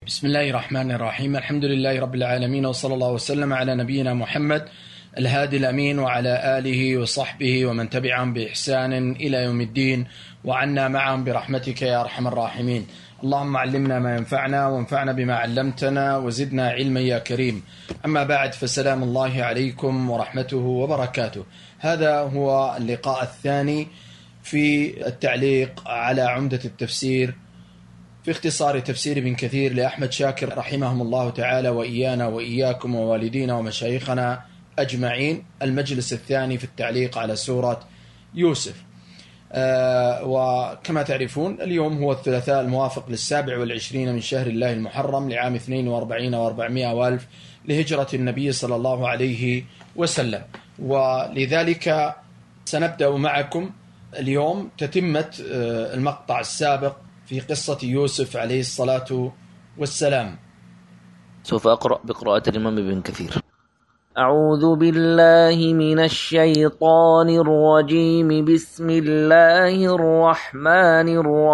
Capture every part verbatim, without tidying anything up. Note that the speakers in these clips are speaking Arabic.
بسم الله الرحمن الرحيم. الحمد لله رب العالمين، وصلى الله وسلم على نبينا محمد الهادي الأمين وعلى آله وصحبه ومن تبعهم بإحسان إلى يوم الدين، وعنا معهم برحمتك يا أرحم الراحمين. اللهم علمنا ما ينفعنا وانفعنا بما علمتنا وزدنا علما يا كريم. أما بعد، فسلام الله عليكم ورحمته وبركاته. هذا هو اللقاء الثاني في التعليق على عمدة التفسير في اختصار تفسير ابن كثير لأحمد شاكر رحمهم الله تعالى، وإيانا وإياكم ووالدينا ومشايخنا أجمعين. المجلس الثاني في التعليق على سورة يوسف. آه وكما تعرفون، اليوم هو الثلاثاء الموافق للسابع والعشرين من شهر الله المحرم لعام اثنين وأربعين وأربعمائة والف لهجرة النبي صلى الله عليه وسلم، ولذلك سنبدأ معكم اليوم تتمة آه المقطع السابق في قصة يوسف عليه الصلاة والسلام. سوف أقرأ بقراءة الإمام ابن كثير. أعوذ بالله من الشيطان الرجيم. بسم الله الرحمن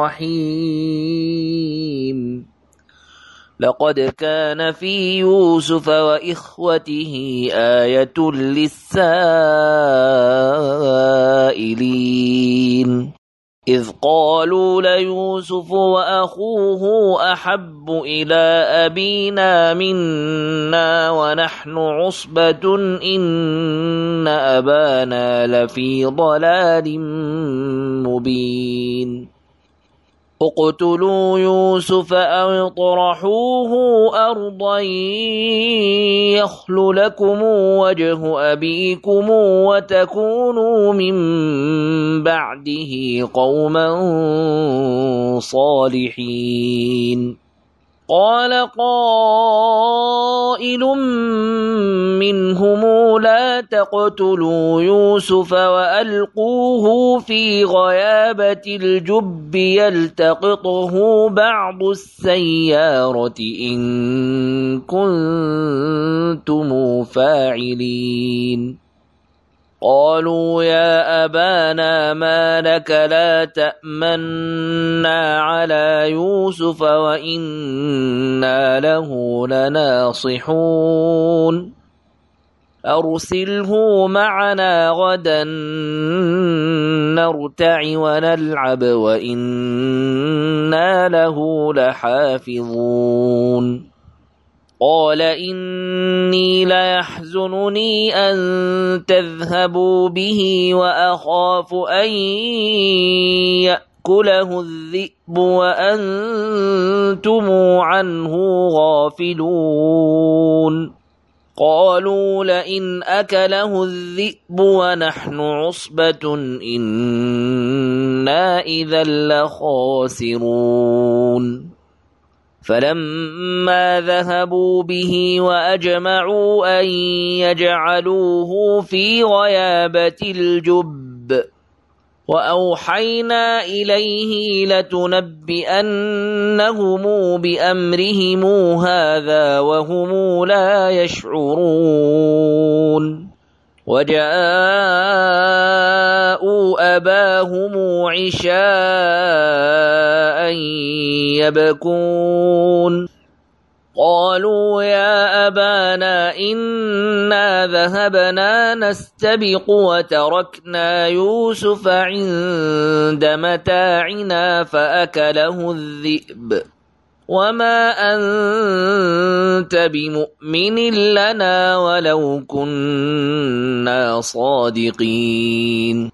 الرحيم. لقد كان في يوسف وإخوته آية للسائلين إذ قالوا ليوسف وأخوه أحب إلى أبينا منا ونحن عصبة إن أبانا لفي ضلال مبين. اقتلوا يوسف أو اطرحوه أرضا يخل لكم وجه أبيكم وتكونوا من بعده قوما صالحين. قال قائل منهم لا تقتلوا يوسف وألقوه في غيابة الجب يلتقطه بعض السيارة إن كنتم فاعلين. قالوا يا أبانا ما لك لا تأمنا على يوسف وإنا له لناصحون أرسله معنا غدا نرتع ونلعب وإنا له لحافظون. قال إني ليحزنني أن تذهبوا به وأخاف أن يأكله الذئب وأنتم عنه غافلون. قالوا لئن أكله الذئب ونحن عصبة إنا إذا لخاسرون. فلما ذهبوا به وأجمعوا أن يجعلوه في غيابة الجب وأوحينا إليه لتنبئنهم بأمرهم هذا وهم لا يشعرون. وجاءوا أباهم عشاء يبكون. قالوا يا أبانا إنا ذهبنا نستبق وتركنا يوسف عند متاعنا فأكله الذئب وما أنت بمؤمن لنا ولو كنا صادقين.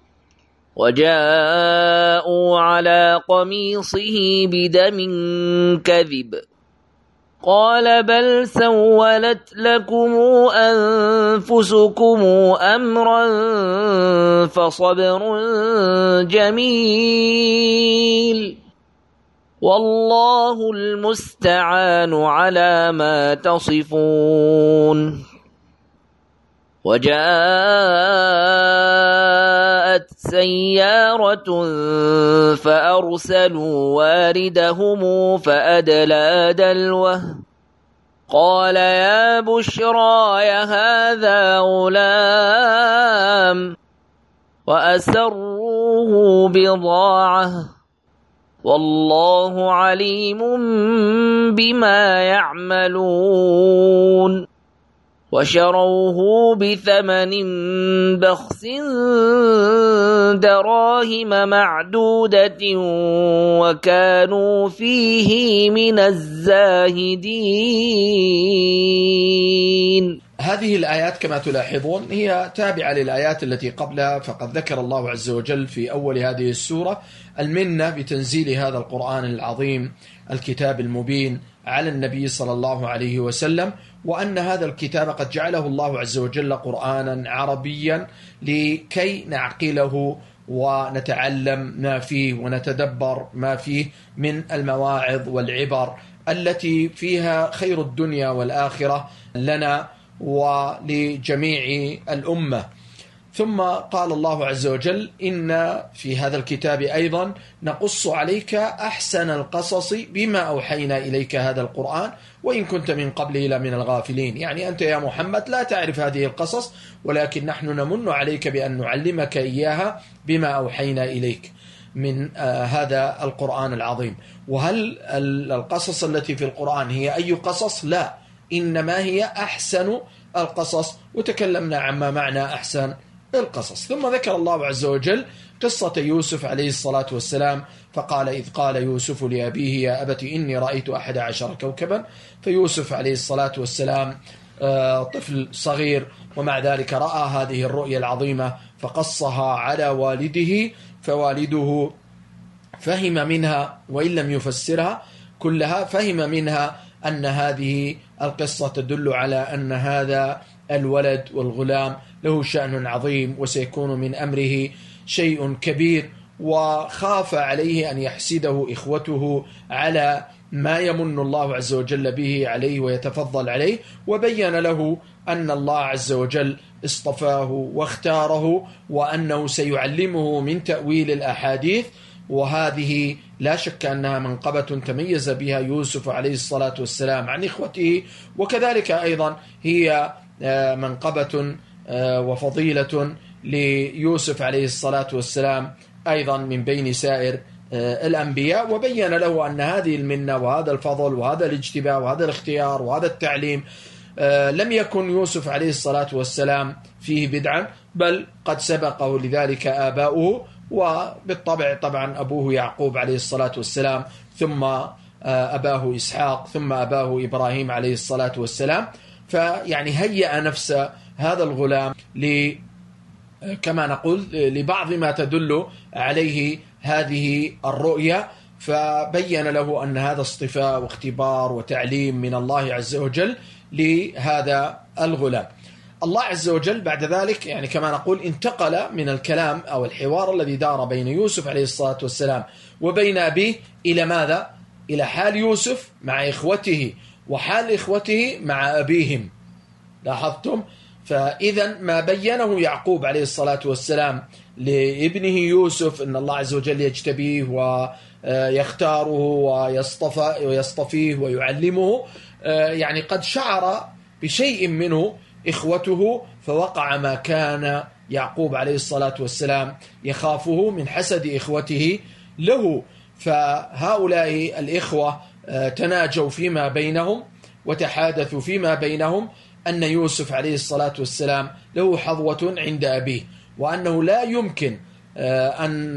وجاءوا على قميصه بدم كذب قال بل سولت لكم أنفسكم أمرا فصبر جميل والله المستعان على ما تصفون. وجاءت سيارة فأرسلوا واردهم فأدلى دلوه قال يا بشرى يا هذا غلام وأسروه بضاعة والله عليم بما يعملون وشروه بثمن بخس دراهم معدودة وكانوا فيه من الزاهدين. هذه الآيات كما تلاحظون هي تابعة للآيات التي قبلها، فقد ذكر الله عز وجل في أول هذه السورة المنة بتنزيل هذا القرآن العظيم الكتاب المبين على النبي صلى الله عليه وسلم، وأن هذا الكتاب قد جعله الله عز وجل قرآنا عربيا لكي نعقله ونتعلم ما فيه ونتدبر ما فيه من المواعظ والعبر التي فيها خير الدنيا والآخرة لنا ولجميع الأمة. ثم قال الله عز وجل: إن في هذا الكتاب أيضا نقص عليك أحسن القصص بما أوحينا إليك هذا القرآن وإن كنت من قبله لمن الغافلين. يعني أنت يا محمد لا تعرف هذه القصص، ولكن نحن نمن عليك بأن نعلمك إياها بما أوحينا إليك من آه هذا القرآن العظيم. وهل القصص التي في القرآن هي أي قصص؟ لا، إنما هي أحسن القصص، وتكلمنا عما معنى أحسن القصص. ثم ذكر الله عز وجل قصة يوسف عليه الصلاة والسلام، فقال: إذ قال يوسف لأبيه يا أبت إني رأيت أحد عشر كوكبا. فيوسف عليه الصلاة والسلام طفل صغير، ومع ذلك رأى هذه الرؤيا العظيمة فقصها على والده، فوالده فهم منها وإن لم يفسرها كلها، فهم منها أن هذه القصة تدل على أن هذا الولد والغلام له شأن عظيم وسيكون من أمره شيء كبير، وخاف عليه أن يحسده إخوته على ما يمن الله عز وجل به عليه ويتفضل عليه، وبين له أن الله عز وجل اصطفاه واختاره وأنه سيعلمه من تأويل الأحاديث، وهذه لا شك أنها منقبة تميز بها يوسف عليه الصلاة والسلام عن إخوته، وكذلك أيضا هي منقبة وفضيلة ليوسف عليه الصلاة والسلام أيضا من بين سائر الأنبياء، وبين له أن هذه المنة وهذا الفضل وهذا الاجتباء وهذا الاختيار وهذا التعليم لم يكن يوسف عليه الصلاة والسلام فيه بدعا، بل قد سبقه لذلك آباؤه، وبالطبع طبعا أبوه يعقوب عليه الصلاة والسلام، ثم أباه إسحاق، ثم أباه إبراهيم عليه الصلاة والسلام. فيعني هيأ نفس هذا الغلام ل كما نقول لبعض ما تدل عليه هذه الرؤيا، فبين له أن هذا اصطفاء واختبار وتعليم من الله عز وجل لهذا الغلام. الله عز وجل بعد ذلك يعني كما نقول انتقل من الكلام أو الحوار الذي دار بين يوسف عليه الصلاة والسلام وبين أبيه إلى ماذا؟ إلى حال يوسف مع إخوته وحال إخوته مع أبيهم. لاحظتم؟ فإذا ما بينه يعقوب عليه الصلاة والسلام لابنه يوسف أن الله عز وجل يجتبيه ويختاره ويصطفى ويصطفيه ويعلمه، يعني قد شعر بشيء منه إخوته، فوقع ما كان يعقوب عليه الصلاة والسلام يخافه من حسد إخوته له. فهؤلاء الإخوة تناجوا فيما بينهم وتحادثوا فيما بينهم أن يوسف عليه الصلاة والسلام له حظوة عند أبيه، وأنه لا يمكن أن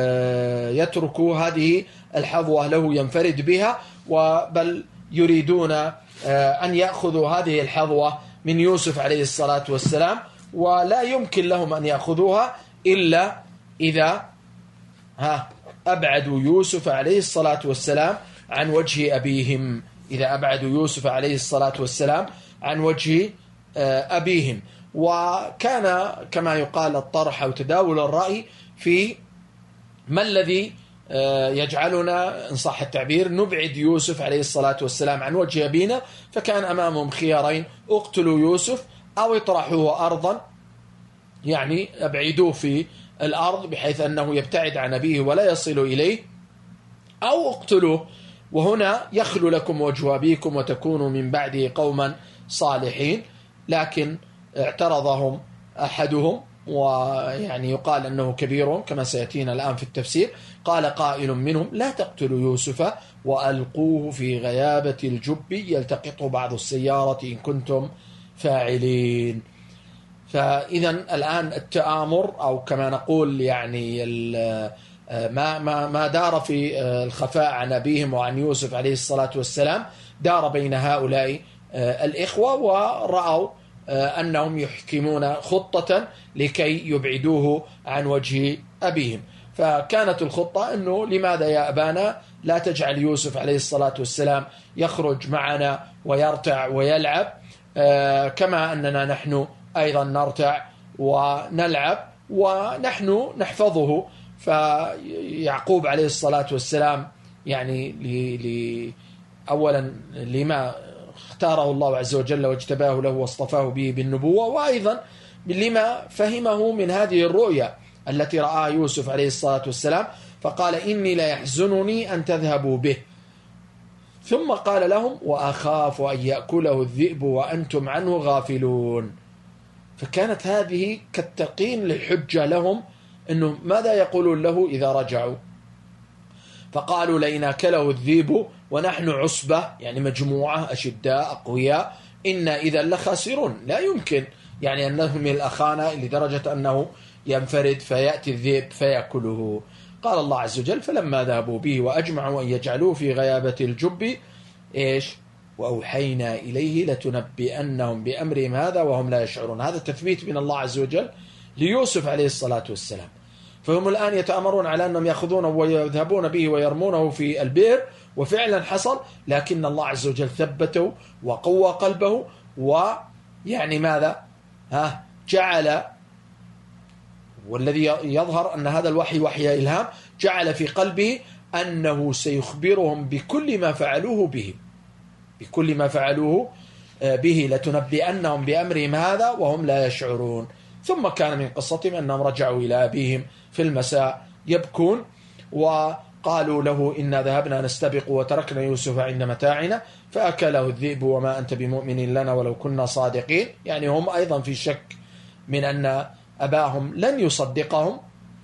يتركوا هذه الحظوة له ينفرد بها، وبل يريدون أن يأخذوا هذه الحظوة من يوسف عليه الصلاة والسلام، ولا يمكن لهم أن يأخذوها إلا إذا ها أبعدوا يوسف عليه الصلاة والسلام عن وجه أبيهم، إذا أبعدوا يوسف عليه الصلاة والسلام عن وجه أبيهم. وكان كما يقال الطرح أو تداول الرأي في ما الذي يجعلنا إن صح التعبير نبعد يوسف عليه الصلاة والسلام عن وجه أبينا، فكان أمامهم خيارين: اقتلوا يوسف أو اطرحوه أرضا، يعني أبعدوه في الأرض بحيث أنه يبتعد عن أبيه ولا يصل إليه، أو اقتلوه وهنا يخلو لكم وجه أبيكم وتكونوا من بعده قوما صالحين. لكن اعترضهم أحدهم ويعني يقال أنه كبير كما سيأتينا الآن في التفسير. قال قائل منهم لا تقتلوا يوسف وألقوه في غيابة الجب يلتقطه بعض السيارة إن كنتم فاعلين. فإذا الآن التآمر أو كما نقول يعني ما ما ما دار في الخفاء عن أبيهم وعن يوسف عليه الصلاة والسلام دار بين هؤلاء الإخوة، ورأوا أنهم يحكمون خطة لكي يبعدوه عن وجه أبيهم. فكانت الخطة أنه لماذا يا أبانا لا تجعل يوسف عليه الصلاة والسلام يخرج معنا ويرتع ويلعب كما أننا نحن أيضا نرتع ونلعب ونحن نحفظه. فيعقوب عليه الصلاة والسلام يعني ل... أولا لما اختاره الله عز وجل واجتباه له واصطفاه به بالنبوة، وأيضا لما فهمه من هذه الرؤيا التي رآها يوسف عليه الصلاة والسلام، فقال إني لا يحزنني أن تذهبوا به. ثم قال لهم وأخاف أن يأكله الذئب وأنتم عنه غافلون. فكانت هذه كالتقين للحجة لهم أنه ماذا يقولون له إذا رجعوا. فقالوا لئن أكله الذئب ونحن عصبة يعني مجموعة أشداء أقوياء إنا إذا لخاسرون. لا يمكن يعني أن نهمل الأخانا لدرجة أنه ينفرد فيأتي الذئب فيأكله. قال الله عز وجل فلما ذهبوا به وأجمعوا أن يجعلوه في غيابة الجب إيش وأوحينا إليه لتنبئنهم بأمرهم هذا وهم لا يشعرون. هذا تثبيت من الله عز وجل ليوسف عليه الصلاة والسلام. فهم الآن يتأمرون على أنهم يأخذونه ويذهبون به ويرمونه في البئر، وفعلا حصل، لكن الله عز وجل ثبته وقوى قلبه، ويعني ماذا ها جعل، والذي يظهر أن هذا الوحي وحي إلهام، جعل في قلبه أنه سيخبرهم بكل ما فعلوه به بكل ما فعلوه به لتنبئنهم بأمرهم هذا وهم لا يشعرون. ثم كان من قصتهم أنهم رجعوا إلى أبيهم في المساء يبكون وقالوا له إنا ذهبنا نستبق وتركنا يوسف عند متاعنا فأكله الذئب وما أنت بمؤمن لنا ولو كنا صادقين. يعني هم أيضا في شك من أن أباهم لن يصدقهم،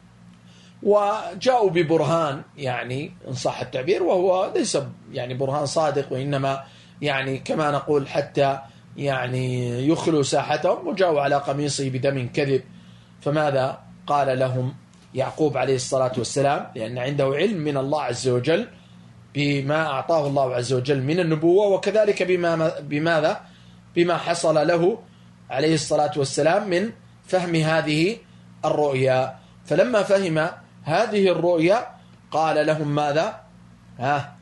وجاءوا ببرهان يعني إن صح التعبير، وهو ليس يعني برهان صادق، وإنما يعني كما نقول حتى يعني يخلوا ساحتهم، وجاءوا على قميصه بدم كذب. فماذا قال لهم يعقوب عليه الصلاة والسلام؟ لأن عنده علم من الله عز وجل بما أعطاه الله عز وجل من النبوة، وكذلك بما بماذا بما حصل له عليه الصلاة والسلام من فهم هذه الرؤيا. فلما فهم هذه الرؤيا قال لهم ماذا؟ ها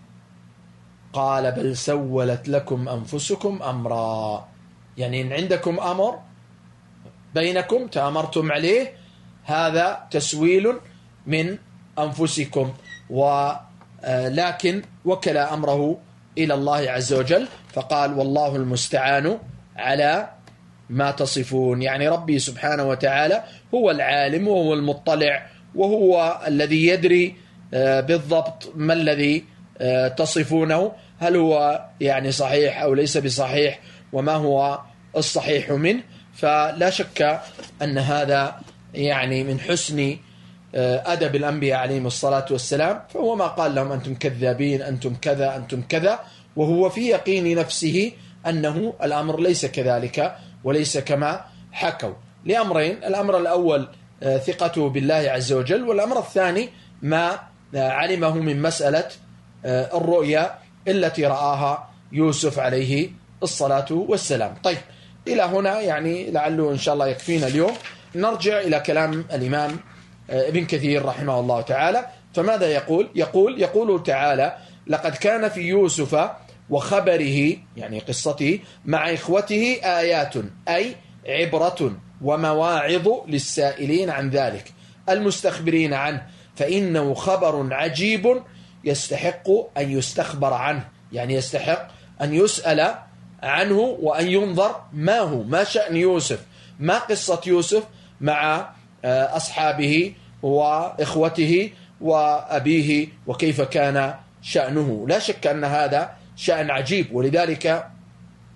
قال بل سولت لكم أنفسكم أمرا. يعني إن عندكم أمر بينكم تأمرتم عليه، هذا تسويل من أنفسكم، ولكن وكل أمره إلى الله عز وجل. فقال والله المستعان على ما تصفون. يعني ربي سبحانه وتعالى هو العالم وهو المطلع، وهو الذي يدري بالضبط ما الذي تصفونه، هل هو يعني صحيح أو ليس بصحيح، وما هو الصحيح منه. فلا شك أن هذا يعني من حسن أدب الأنبياء عليهم الصلاة والسلام. فهو ما قال لهم أنتم كذابين، أنتم كذا، أنتم كذا، وهو في يقين نفسه أنه الأمر ليس كذلك وليس كما حكوا، لأمرين: الأمر الأول ثقته بالله عز وجل، والأمر الثاني ما علمه من مسألة الرؤيا التي رآها يوسف عليه الصلاة والسلام. طيب، إلى هنا يعني لعله إن شاء الله يكفينا اليوم. نرجع إلى كلام الإمام ابن كثير رحمه الله تعالى. فماذا يقول؟ يقول يقول تعالى: لقد كان في يوسف وخبره يعني قصته مع إخوته آيات، أي عبرة ومواعظ للسائلين عن ذلك المستخبرين عنه، فإنه خبر عجيب يستحق أن يستخبر عنه، يعني يستحق أن يسأل عنه وأن ينظر ما هو، ما شأن يوسف، ما قصة يوسف مع أصحابه وإخوته وأبيه، وكيف كان شأنه. لا شك أن هذا شأن عجيب، ولذلك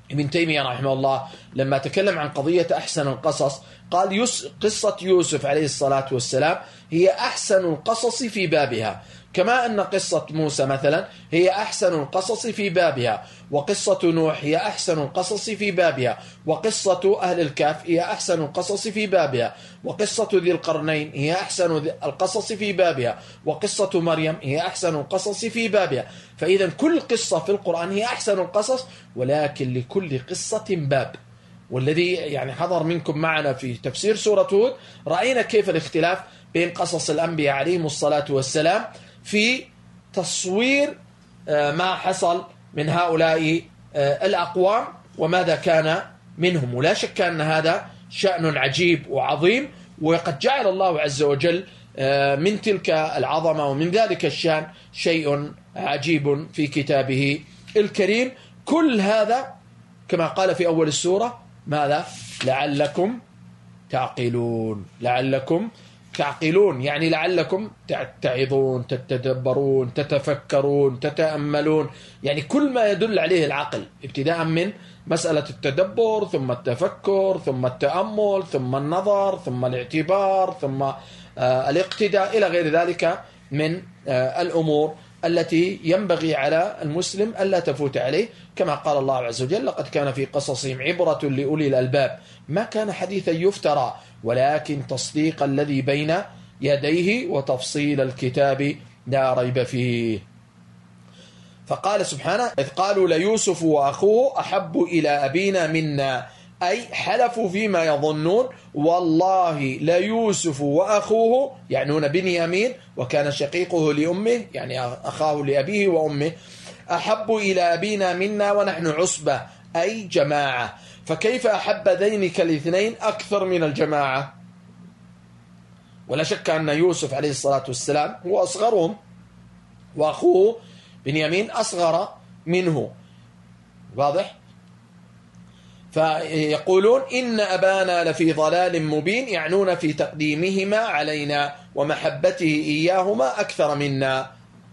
ابن تيمية رحمه الله لما تكلم عن قضية أحسن القصص قال يوس قصة يوسف عليه الصلاة والسلام هي أحسن القصص في بابها، كما أن قصة موسى مثلا هي أحسن القصص في بابها، وقصة نوح هي أحسن القصص في بابها، وقصة أهل الكهف هي أحسن القصص في بابها، وقصة ذي القرنين هي أحسن القصص في بابها، وقصة مريم هي أحسن القصص في بابها. فإذا كل قصة في القرآن هي أحسن القصص، ولكن لكل قصة باب. والذي يعني حضر منكم معنا في تفسير سورة هود رأينا كيف الاختلاف بين قصص الأنبياء عليهم الصلاة والسلام في تصوير ما حصل من هؤلاء الأقوام وماذا كان منهم. ولا شك أن هذا شأن عجيب وعظيم، وقد جعل الله عز وجل من تلك العظمة ومن ذلك الشأن شيء عجيب في كتابه الكريم. كل هذا كما قال في أول السورة ماذا؟ لعلكم تعقلون، لعلكم تعقلون، يعني لعلكم تتعظون، تتدبرون، تتفكرون، تتأملون، يعني كل ما يدل عليه العقل، ابتداء من مسألة التدبر ثم التفكر ثم التأمل ثم النظر ثم الاعتبار ثم آه الاقتداء إلى غير ذلك من آه الأمور التي ينبغي على المسلم ألا تفوت عليه. كما قال الله عز وجل لقد كان في قصصهم عبرة لأولي الألباب ما كان حديثا يفترى ولكن تصديق الذي بين يديه وتفصيل الكتاب لا ريب فيه. فقال سبحانه إذ قالوا ليوسف وأخوه أحب إلى أبينا منا، أي حلفوا فيما يظنون والله ليوسف وأخوه يعنون بنيامين وكان شقيقه لأمه يعني أخاه لأبيه وأمه أحب إلى أبينا منا ونحن عصبة أي جماعة، فكيف أحب ذينك الاثنين أكثر من الجماعة؟ ولا شك أن يوسف عليه الصلاة والسلام هو أصغرهم وأخوه بنيامين أصغر منه، واضح؟ فيقولون إن أبانا لفي ضلال مبين، يعنون في تقديمهما علينا ومحبته إياهما أكثر منا،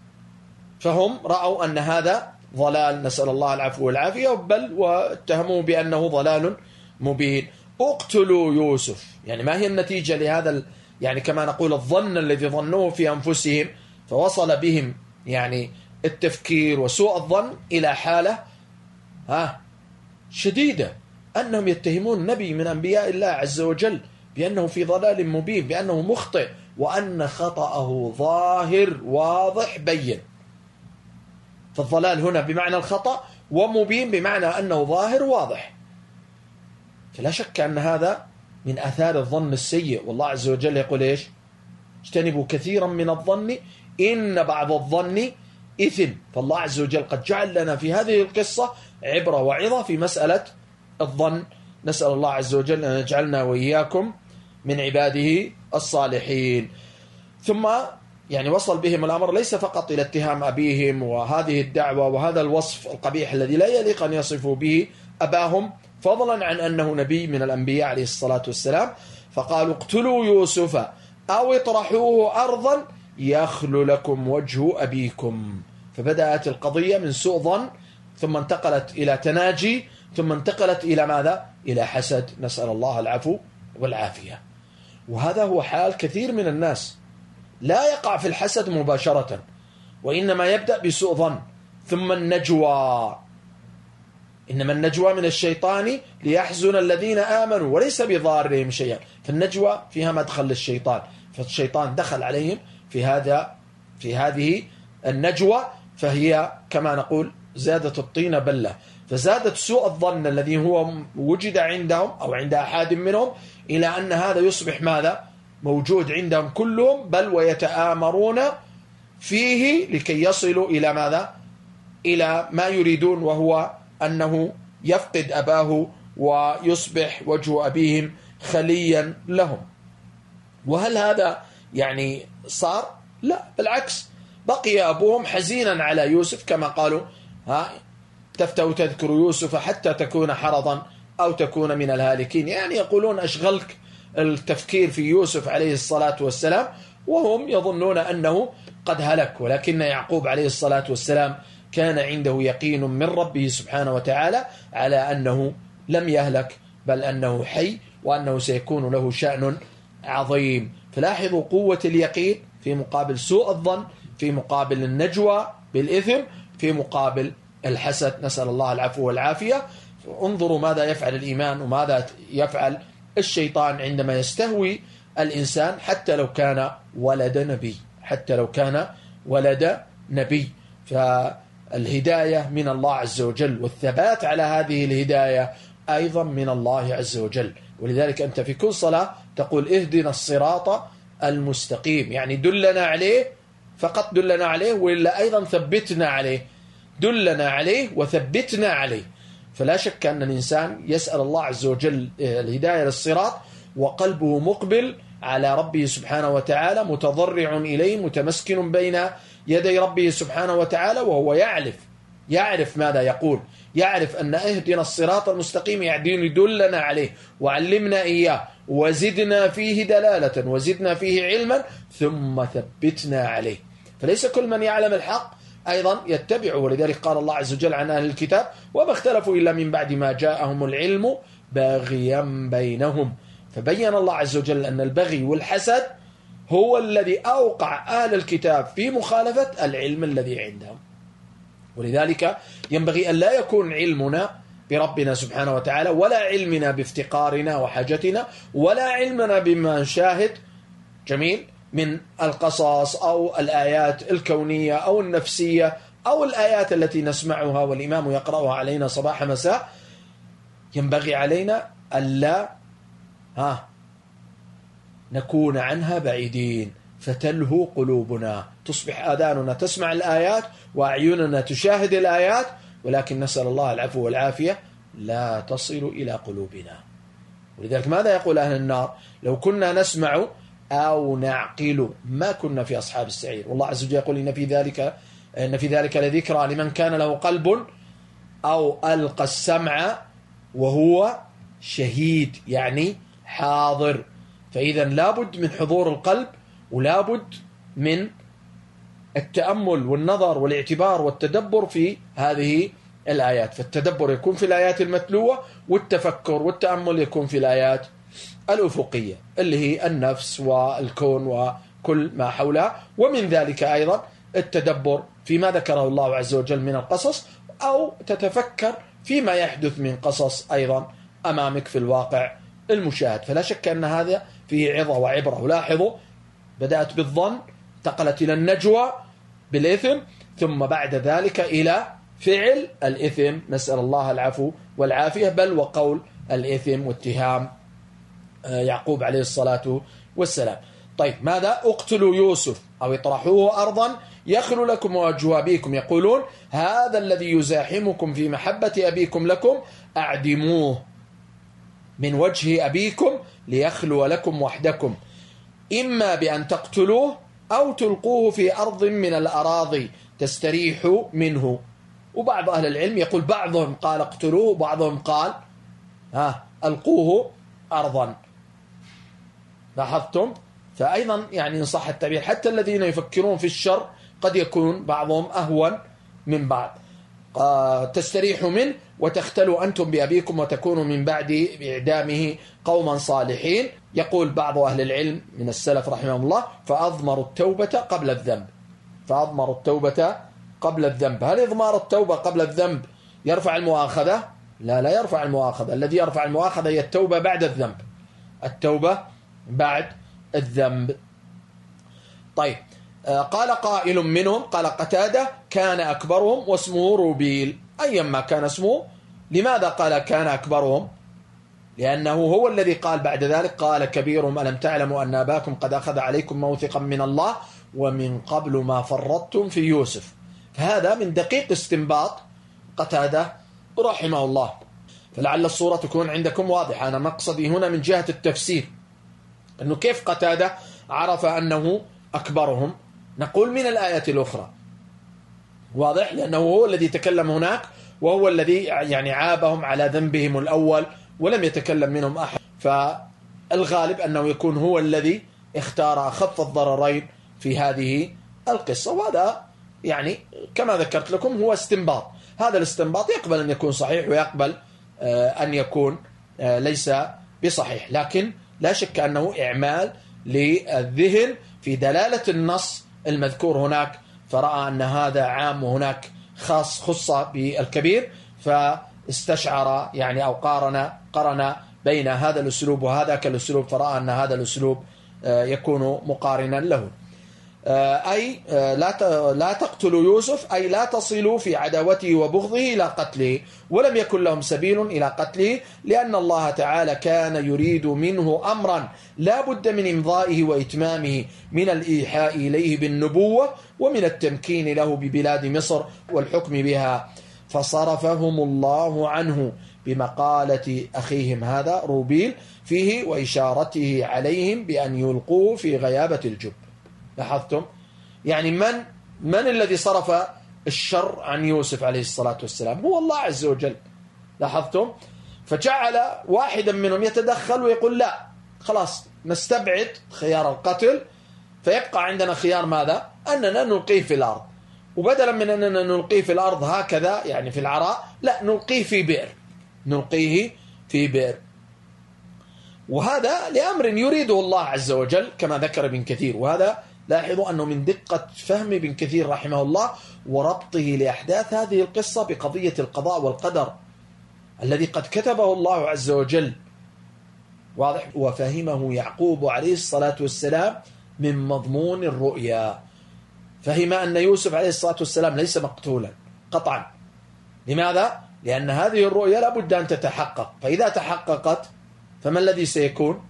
فهم رأوا أن هذا ضلال نسأل الله العفو والعافية، بل واتهموا بأنه ضلال مبين. اقتلوا يوسف، يعني ما هي النتيجة لهذا يعني كما نقول الظن الذي ظنوه في أنفسهم، فوصل بهم يعني التفكير وسوء الظن إلى حالة ها شديدة أنهم يتهمون نبي من أنبياء الله عز وجل بأنه في ضلال مبين، بأنه مخطئ، وأن خطأه ظاهر واضح بين. فالضلال هنا بمعنى الخطأ، ومبين بمعنى أنه ظاهر واضح. فلا شك أن هذا من آثار الظن السيء، والله عز وجل يقول إيش؟ اجتنبوا كثيرا من الظن إن بعض الظن إثم. فالله عز وجل قد جعل لنا في هذه القصة عبرة وعظة في مسألة الظن. نسأل الله عز وجل أن يجعلنا وإياكم من عباده الصالحين. ثم يعني وصل بهم الأمر ليس فقط إلى اتهام أبيهم وهذه الدعوة وهذا الوصف القبيح الذي لا يليق أن يصفوا به أباهم، فضلا عن أنه نبي من الأنبياء عليه الصلاة والسلام، فقالوا اقتلوا يوسف أو اطرحوه أرضا يخل لكم وجه أبيكم. فبدأت القضية من سوء ظن ثم انتقلت إلى تناجي ثم انتقلت إلى ماذا؟ إلى حسد، نسأل الله العفو والعافية. وهذا هو حال كثير من الناس، لا يقع في الحسد مباشرة، وإنما يبدأ بسوء ظن ثم النجوى. إنما النجوى من الشيطان ليحزن الذين آمنوا وليس بضارهم شيئا. فالنجوى فيها مدخل للشيطان، فالشيطان دخل عليهم في هذا في هذه النجوى، فهي كما نقول زادت الطين بلة، فزادت سوء الظن الذي هو وجد عندهم أو عند أحد منهم إلى أن هذا يصبح ماذا؟ موجود عندهم كلهم، بل ويتآمرون فيه لكي يصلوا إلى ماذا؟ إلى ما يريدون، وهو أنه يفقد أباه ويصبح وجه أبيهم خليا لهم. وهل هذا يعني صار؟ لا، بالعكس، بقي أبوهم حزينا على يوسف كما قالوا ها تفتأ تذكر يوسف حتى تكون حرضا أو تكون من الهالكين، يعني يقولون أشغلك التفكير في يوسف عليه الصلاة والسلام، وهم يظنون أنه قد هلك. ولكن يعقوب عليه الصلاة والسلام كان عنده يقين من ربه سبحانه وتعالى على أنه لم يهلك، بل أنه حي وأنه سيكون له شأن عظيم. فلاحظوا قوة اليقين في مقابل سوء الظن، في مقابل النجوى بالإثم، في مقابل الحسد، نسأل الله العفو والعافية. انظروا ماذا يفعل الإيمان وماذا يفعل الشيطان عندما يستهوي الإنسان، حتى لو كان ولد نبي، حتى لو كان ولد نبي. فالهداية من الله عز وجل، والثبات على هذه الهداية أيضا من الله عز وجل. ولذلك أنت في كل صلاة تقول اهدنا الصراط المستقيم، يعني دلنا عليه، فقط دلنا عليه، وإلا أيضا ثبتنا عليه، دلنا عليه وثبتنا عليه. فلا شك أن الإنسان يسأل الله عز وجل الهداية للصراط وقلبه مقبل على ربه سبحانه وتعالى، متضرع إليه، متمسكن بين يدي ربه سبحانه وتعالى، وهو يعرف يعرف ماذا يقول، يعرف أن اهدنا الصراط المستقيم يعني يدلنا عليه وعلمنا إياه وزدنا فيه دلالة وزدنا فيه علما ثم ثبتنا عليه. فليس كل من يعلم الحق أيضا يتبعه. ولذلك قال الله عز وجل عن أهل الكتاب وما اختلفوا إلا من بعد ما جاءهم العلم باغيا بينهم. فبين الله عز وجل أن البغي والحسد هو الذي أوقع أهل الكتاب في مخالفة العلم الذي عندهم. ولذلك ينبغي أن لا يكون علمنا بربنا سبحانه وتعالى، ولا علمنا بافتقارنا وحاجتنا، ولا علمنا بما نشاهد جميل من القصص أو الآيات الكونية أو النفسية أو الآيات التي نسمعها والإمام يقرأها علينا صباح مساء. ينبغي علينا ألا ها نكون عنها بعيدين فتلهو قلوبنا، تصبح آذاننا تسمع الآيات وأعيننا تشاهد الآيات، ولكن نسأل الله العفو والعافية لا تصل إلى قلوبنا. ولذلك ماذا يقول أهل النار؟ لو كنا نسمع أو نعقل ما كنا في أصحاب السعير. والله عز وجل يقول إن في ذلك إن في ذلك لذكرى لمن كان له قلب أو ألقى السمع وهو شهيد، يعني حاضر. فإذا لابد من حضور القلب، ولابد من التأمل والنظر والاعتبار والتدبر في هذه الآيات. فالتدبر يكون في الآيات المتلوة، والتفكر والتأمل يكون في الآيات الأفقية اللي هي النفس والكون وكل ما حولها. ومن ذلك أيضا التدبر فيما ذكره الله عز وجل من القصص، أو تتفكر فيما يحدث من قصص أيضا أمامك في الواقع المشاهد. فلا شك أن هذا فيه عظة وعبرة. ولاحظوا بدأت بالظن، انتقلت إلى النجوى بالإثم، ثم بعد ذلك إلى فعل الإثم، نسأل الله العفو والعافية، بل وقول الإثم واتهام يعقوب عليه الصلاة والسلام. طيب ماذا؟ اقتلوا يوسف أو اطرحوه أرضا يخل لكم وجه أبيكم، يقولون هذا الذي يزاحمكم في محبة أبيكم لكم أعدموه من وجه أبيكم ليخلو لكم وحدكم، إما بأن تقتلوه أو تلقوه في أرض من الأراضي تستريحوا منه. وبعض أهل العلم يقول بعضهم قال اقتلوه وبعضهم قال ها ألقوه أرضا. لاحظتم؟ فأيضا يعني إن صح التعبير حتى الذين يفكرون في الشر قد يكون بعضهم أهون من بعض. تستريحوا منه وتختلوا أنتم بأبيكم وتكونوا من بعد إعدامه قوما صالحين. يقول بعض أهل العلم من السلف رحمه الله فأضمروا التوبة قبل الذنب، فأضمروا التوبة قبل الذنب. هل إضمار التوبة قبل الذنب يرفع المؤاخذة؟ لا، لا يرفع المؤاخذة. الذي يرفع المؤاخذة هي التوبة بعد الذنب، التوبة بعد الذنب. طيب قال قائل منهم، قال قتادة كان أكبرهم واسمه روبيل. أيما كان اسمه. لماذا قال كان أكبرهم؟ لأنه هو الذي قال بعد ذلك قال كبيرهم ألم تعلموا أن أباكم قد أخذ عليكم موثقا من الله ومن قبل ما فرطتم في يوسف. فهذا من دقيق استنباط قتادة رحمه الله. فلعل الصورة تكون عندكم واضحة. أنا مقصدي هنا من جهة التفسير أنه كيف قتادة عرف أنه أكبرهم. نقول من الآية الأخرى واضح، لأنه هو الذي تكلم هناك وهو الذي يعني عابهم على ذنبهم الأول ولم يتكلم منهم أحد. فالغالب أنه يكون هو الذي اختار أخف الضررين في هذه القصة. وهذا يعني كما ذكرت لكم هو استنباط، هذا الاستنباط يقبل أن يكون صحيح ويقبل أن يكون ليس بصحيح، لكن لا شك أنه إعمال للذهن في دلالة النص المذكور هناك، فرأى أن هذا عام وهناك خاص خص بالكبير، فاستشعر يعني أو قارن قرن بين هذا الأسلوب وهذاك الأسلوب، فرأى أن هذا الأسلوب يكون مقارنا له. أي لا لا تقتلوا يوسف، أي لا تصلوا في عداوته وبغضه إلى قتله، ولم يكن لهم سبيل إلى قتله، لأن الله تعالى كان يريد منه أمرا لا بد من إمضائه وإتمامه من الإيحاء إليه بالنبوة ومن التمكين له ببلاد مصر والحكم بها، فصرفهم الله عنه بمقالة أخيهم هذا روبيل فيه وإشارته عليهم بأن يلقوه في غيابة الجب. لاحظتم؟ يعني من من الذي صرف الشر عن يوسف عليه الصلاة والسلام؟ هو الله عز وجل. لاحظتم؟ فجعل واحدا منهم يتدخل ويقول لا خلاص نستبعد خيار القتل، فيبقى عندنا خيار ماذا؟ أننا نلقيه في الأرض، وبدلا من أننا نلقيه في الأرض هكذا يعني في العراء، لا نلقيه في بئر، نلقيه في بئر. وهذا لأمر يريده الله عز وجل كما ذكر ابن كثير. وهذا لاحظوا أنه من دقة فهم ابن كثير رحمه الله وربطه لأحداث هذه القصة بقضية القضاء والقدر الذي قد كتبه الله عز وجل، واضح، وفهمه يعقوب عليه الصلاة والسلام من مضمون الرؤيا، فهم أن يوسف عليه الصلاة والسلام ليس مقتولا قطعا. لماذا؟ لأن هذه الرؤيا لابد أن تتحقق، فإذا تحققت فما الذي سيكون؟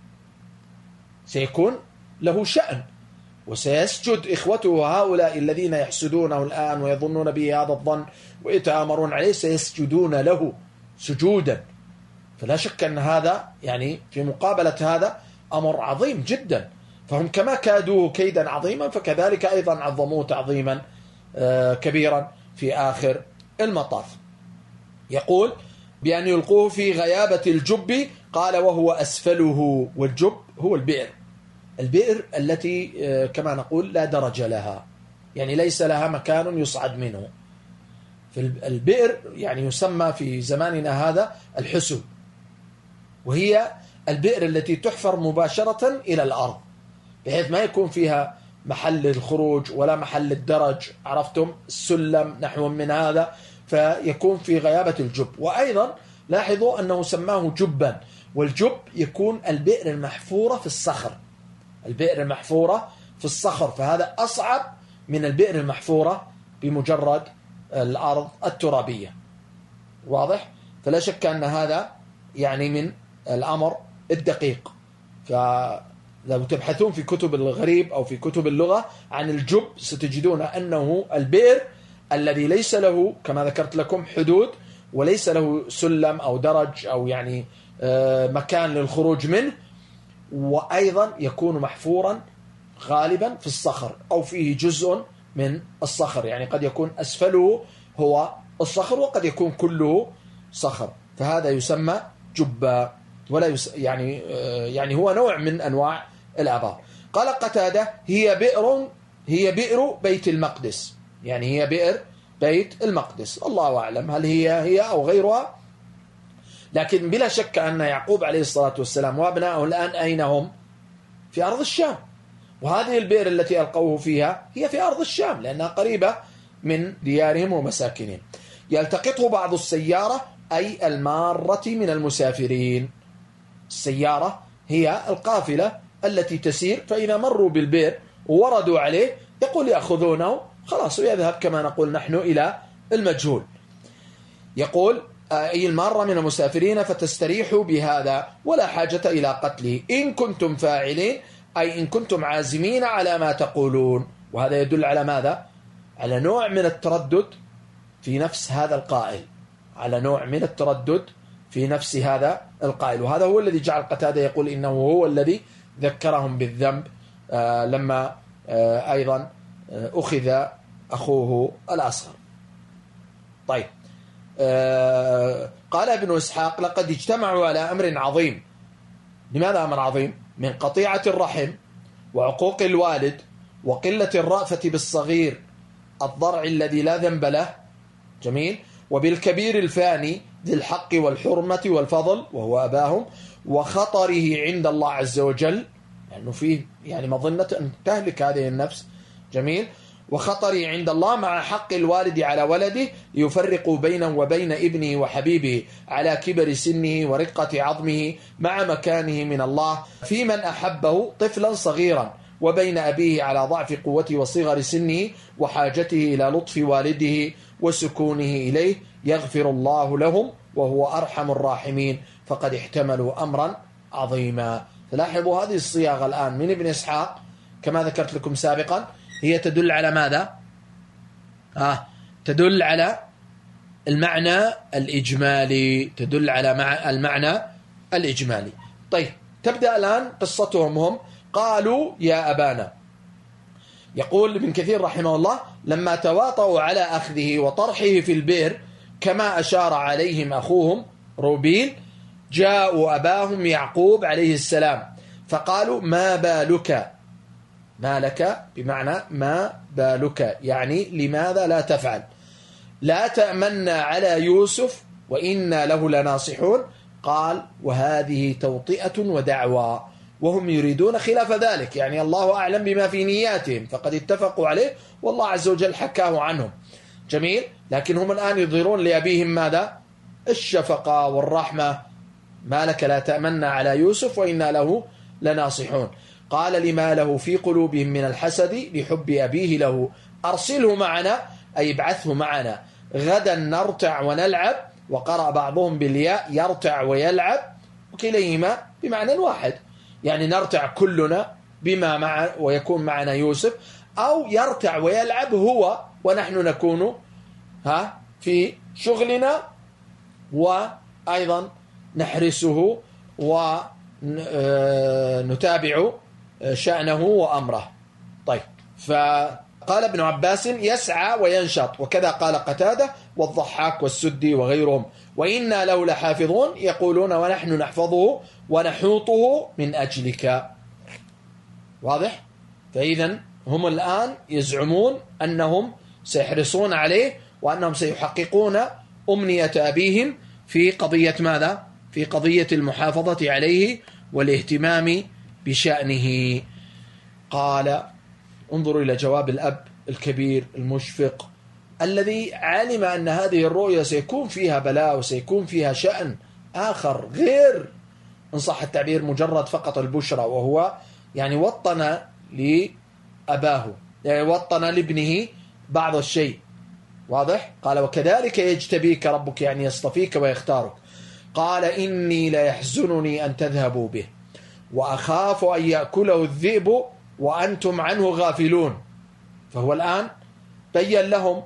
سيكون له شأن، وسيسجد إخوته هؤلاء الذين يحسدونه الآن ويظنون به هذا الظن ويتآمرون عليه، سيسجدون له سجودا. فلا شك أن هذا يعني في مقابلة هذا أمر عظيم جدا، فهم كما كادوه كيدا عظيما فكذلك أيضا عظموه تعظيما كبيرا في آخر المطاف. يقول بأن يلقوه في غيابة الجب، قال وهو أسفله، والجب هو البئر، البئر التي كما نقول لا درج لها، يعني ليس لها مكان يصعد منه. في البئر يعني يسمى في زماننا هذا الحسو، وهي البئر التي تحفر مباشرة إلى الأرض بحيث ما يكون فيها محل الخروج ولا محل الدرج، عرفتم، السلم نحو من هذا، فيكون في غيابة الجب. وأيضا لاحظوا أنه سماه جبا، والجب يكون البئر المحفورة في الصخر، البئر المحفورة في الصخر، فهذا أصعب من البئر المحفورة بمجرد الأرض الترابية، واضح؟ فلا شك أن هذا يعني من الأمر الدقيق. فلو تبحثون في كتب الغريب أو في كتب اللغة عن الجب ستجدون أنه البئر الذي ليس له كما ذكرت لكم حدود وليس له سلم أو درج أو يعني مكان للخروج منه، وأيضا يكون محفورا غالبا في الصخر أو فيه جزء من الصخر، يعني قد يكون أسفله هو الصخر وقد يكون كله صخر، فهذا يسمى جبا، ولا يس يعني يعني هو نوع من أنواع الآبار. قال قتادة هي بئر هي بئر بيت المقدس، يعني هي بئر بيت المقدس، الله أعلم هل هي هي أو غيرها، لكن بلا شك أن يعقوب عليه الصلاة والسلام وابنائه الآن أين هم؟ في أرض الشام، وهذه البئر التي ألقوه فيها هي في أرض الشام لأنها قريبة من ديارهم ومساكنهم. يلتقطه بعض السيارة أي المارة من المسافرين، السيارة هي القافلة التي تسير، فإذا مروا بالبئر ووردوا عليه يقول يأخذونه خلاص ويذهب كما نقول نحن إلى المجهول. يقول أي المارة من المسافرين فتستريحوا بهذا ولا حاجة إلى قتله إن كنتم فاعلين، أي إن كنتم عازمين على ما تقولون. وهذا يدل على ماذا؟ على نوع من التردد في نفس هذا القائل، على نوع من التردد في نفس هذا القائل، وهذا هو الذي جعل قتادة يقول إنه هو الذي ذكرهم بالذنب آه لما آه أيضا آه أخذ أخوه الأصغر. طيب آه قال ابن إسحاق لقد اجتمعوا على أمر عظيم. لماذا أمر عظيم؟ من قطيعة الرحم وعقوق الوالد وقلة الرأفة بالصغير الضرع الذي لا ذنب له، جميل، وبالكبير الفاني ذي الحق والحرمة والفضل وهو أباهم، وخطره عند الله عز وجل، لأنه يعني فيه يعني مظنة أن تهلك هذه النفس، جميل، وخطره عند الله مع حق الوالد على ولده ليفرقوا بينه وبين ابنه وحبيبه على كبر سنه ورقة عظمه مع مكانه من الله في من أحبه طفلا صغيرا، وبين أبيه على ضعف قوته وصغر سنه وحاجته إلى لطف والده وسكونه إليه، يغفر الله لهم وهو أرحم الراحمين فقد احتملوا أمرا عظيما. فلاحظوا هذه الصياغة الآن من ابن إسحاق كما ذكرت لكم سابقا هي تدل على ماذا؟ آه تدل على المعنى الإجمالي، تدل على مع المعنى الإجمالي. طيب تبدأ الآن قصتهم هم. قالوا يا أبانا، يقول ابن كثير رحمه الله لما تواطؤوا على أخذه وطرحه في البئر كما أشار عليهم أخوهم روبيل، جاءوا أباهم يعقوب عليه السلام فقالوا ما بالك، ما لك بمعنى ما بالك يعني لماذا لا تفعل، لا تأمنا على يوسف وإنا له لناصحون. قال وهذه توطئة ودعوى، وهم يريدون خلاف ذلك، يعني الله أعلم بما في نياتهم فقد اتفقوا عليه والله عز وجل حكاه عنهم، جميل، لكن هم الآن يظهرون لأبيهم ماذا؟ الشفقة والرحمة. ما لك لا تأمنا على يوسف وإنا له لناصحون. قال لما له في قلوبهم من الحسد لحب أبيه له أرسله معنا أي ابعثه معنا غدا نرتع ونلعب، وقرأ بعضهم بالياء يرتع ويلعب وكليهما بمعنى واحد، يعني نرتع كلنا بما مع ويكون معنا يوسف، أو يرتع ويلعب هو ونحن نكون ها في شغلنا وأيضا نحرسه ونتابع شأنه وأمره. طيب فقال ابن عباس يسعى وينشط، وكذا قال قتادة والضحاك والسدي وغيرهم، وإنا له لحافظون يقولون ونحن نحفظه ونحوطه من أجلك. واضح؟ فإذا هم الآن يزعمون أنهم سيحرصون عليه وأنهم سيحققون أمنية أبيهم في قضية ماذا؟ في قضية المحافظة عليه والاهتمام بشأنه. قال انظروا إلى جواب الأب الكبير المشفق الذي علم أن هذه الرؤيا سيكون فيها بلاء وسيكون فيها شأن آخر غير إن صح التعبير مجرد فقط البشرى، وهو يعني وطن لأباه، يعني وطن لابنه بعض الشيء. واضح؟ قال وكذلك يجتبيك ربك يعني يصطفيك ويختارك. قال إني ليحزنني أن تذهبوا به وأخاف أن يأكله الذئب وأنتم عنه غافلون. فهو الآن بين لهم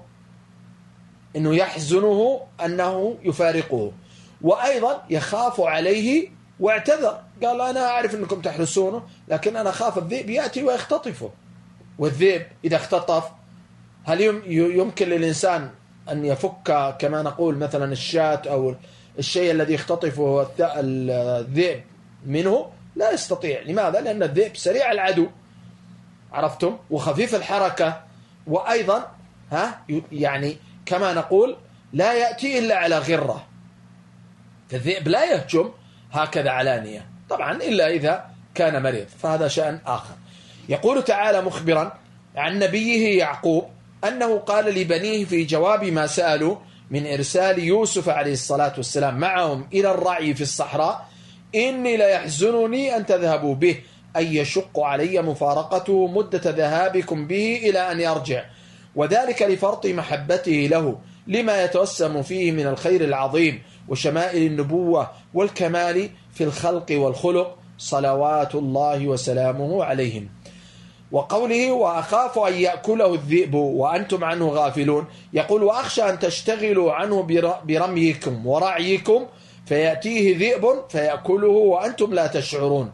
أنه يحزنه أنه يفارقه، وأيضا يخاف عليه واعتذر، قال أنا أعرف أنكم تحرسونه لكن أنا خاف الذئب يأتي ويختطفه، والذئب إذا اختطف هل يمكن للإنسان أن يفك كما نقول مثلا الشاة أو الشيء الذي يختطفه الذئب منه؟ لا يستطيع. لماذا؟ لأن الذئب سريع العدو، عرفتم، وخفيف الحركة، وأيضا ها يعني كما نقول لا يأتي إلا على غرة، فالذئب لا يهجم هكذا علانية طبعا إلا إذا كان مريض، فهذا شأن آخر. يقول تعالى مخبرا عن نبيه يعقوب أنه قال لبنيه في جواب ما سألوا من إرسال يوسف عليه الصلاة والسلام معهم إلى الرعي في الصحراء إني ليحزنني أن تذهبوا به، أي يشق علي مفارقته مدة ذهابكم به إلى أن يرجع، وذلك لفرط محبته له لما يتوسم فيه من الخير العظيم وشمائل النبوة والكمال في الخلق والخلق صلوات الله وسلامه عليهم. وقوله وأخاف أن يأكله الذئب وأنتم عنه غافلون، يقول وأخشى أن تشتغلوا عنه برميكم ورعيكم فيأتيه ذئب فيأكله وأنتم لا تشعرون.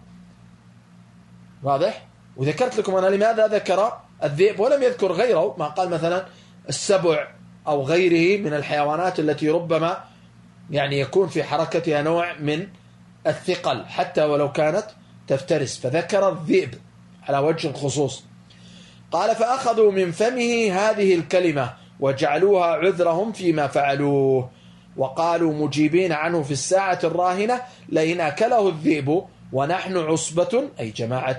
واضح؟ وذكرت لكم أنا لماذا ذكر الذئب ولم يذكر غيره، ما قال مثلا السبع أو غيره من الحيوانات التي ربما يعني يكون في حركتها نوع من الثقل حتى ولو كانت تفترس، فذكر الذئب على وجه الخصوص. قال فأخذوا من فمه هذه الكلمة وجعلوها عذرهم فيما فعلوه، وقالوا مجيبين عنه في الساعة الراهنة لئن أكله الذئب ونحن عصبة أي جماعة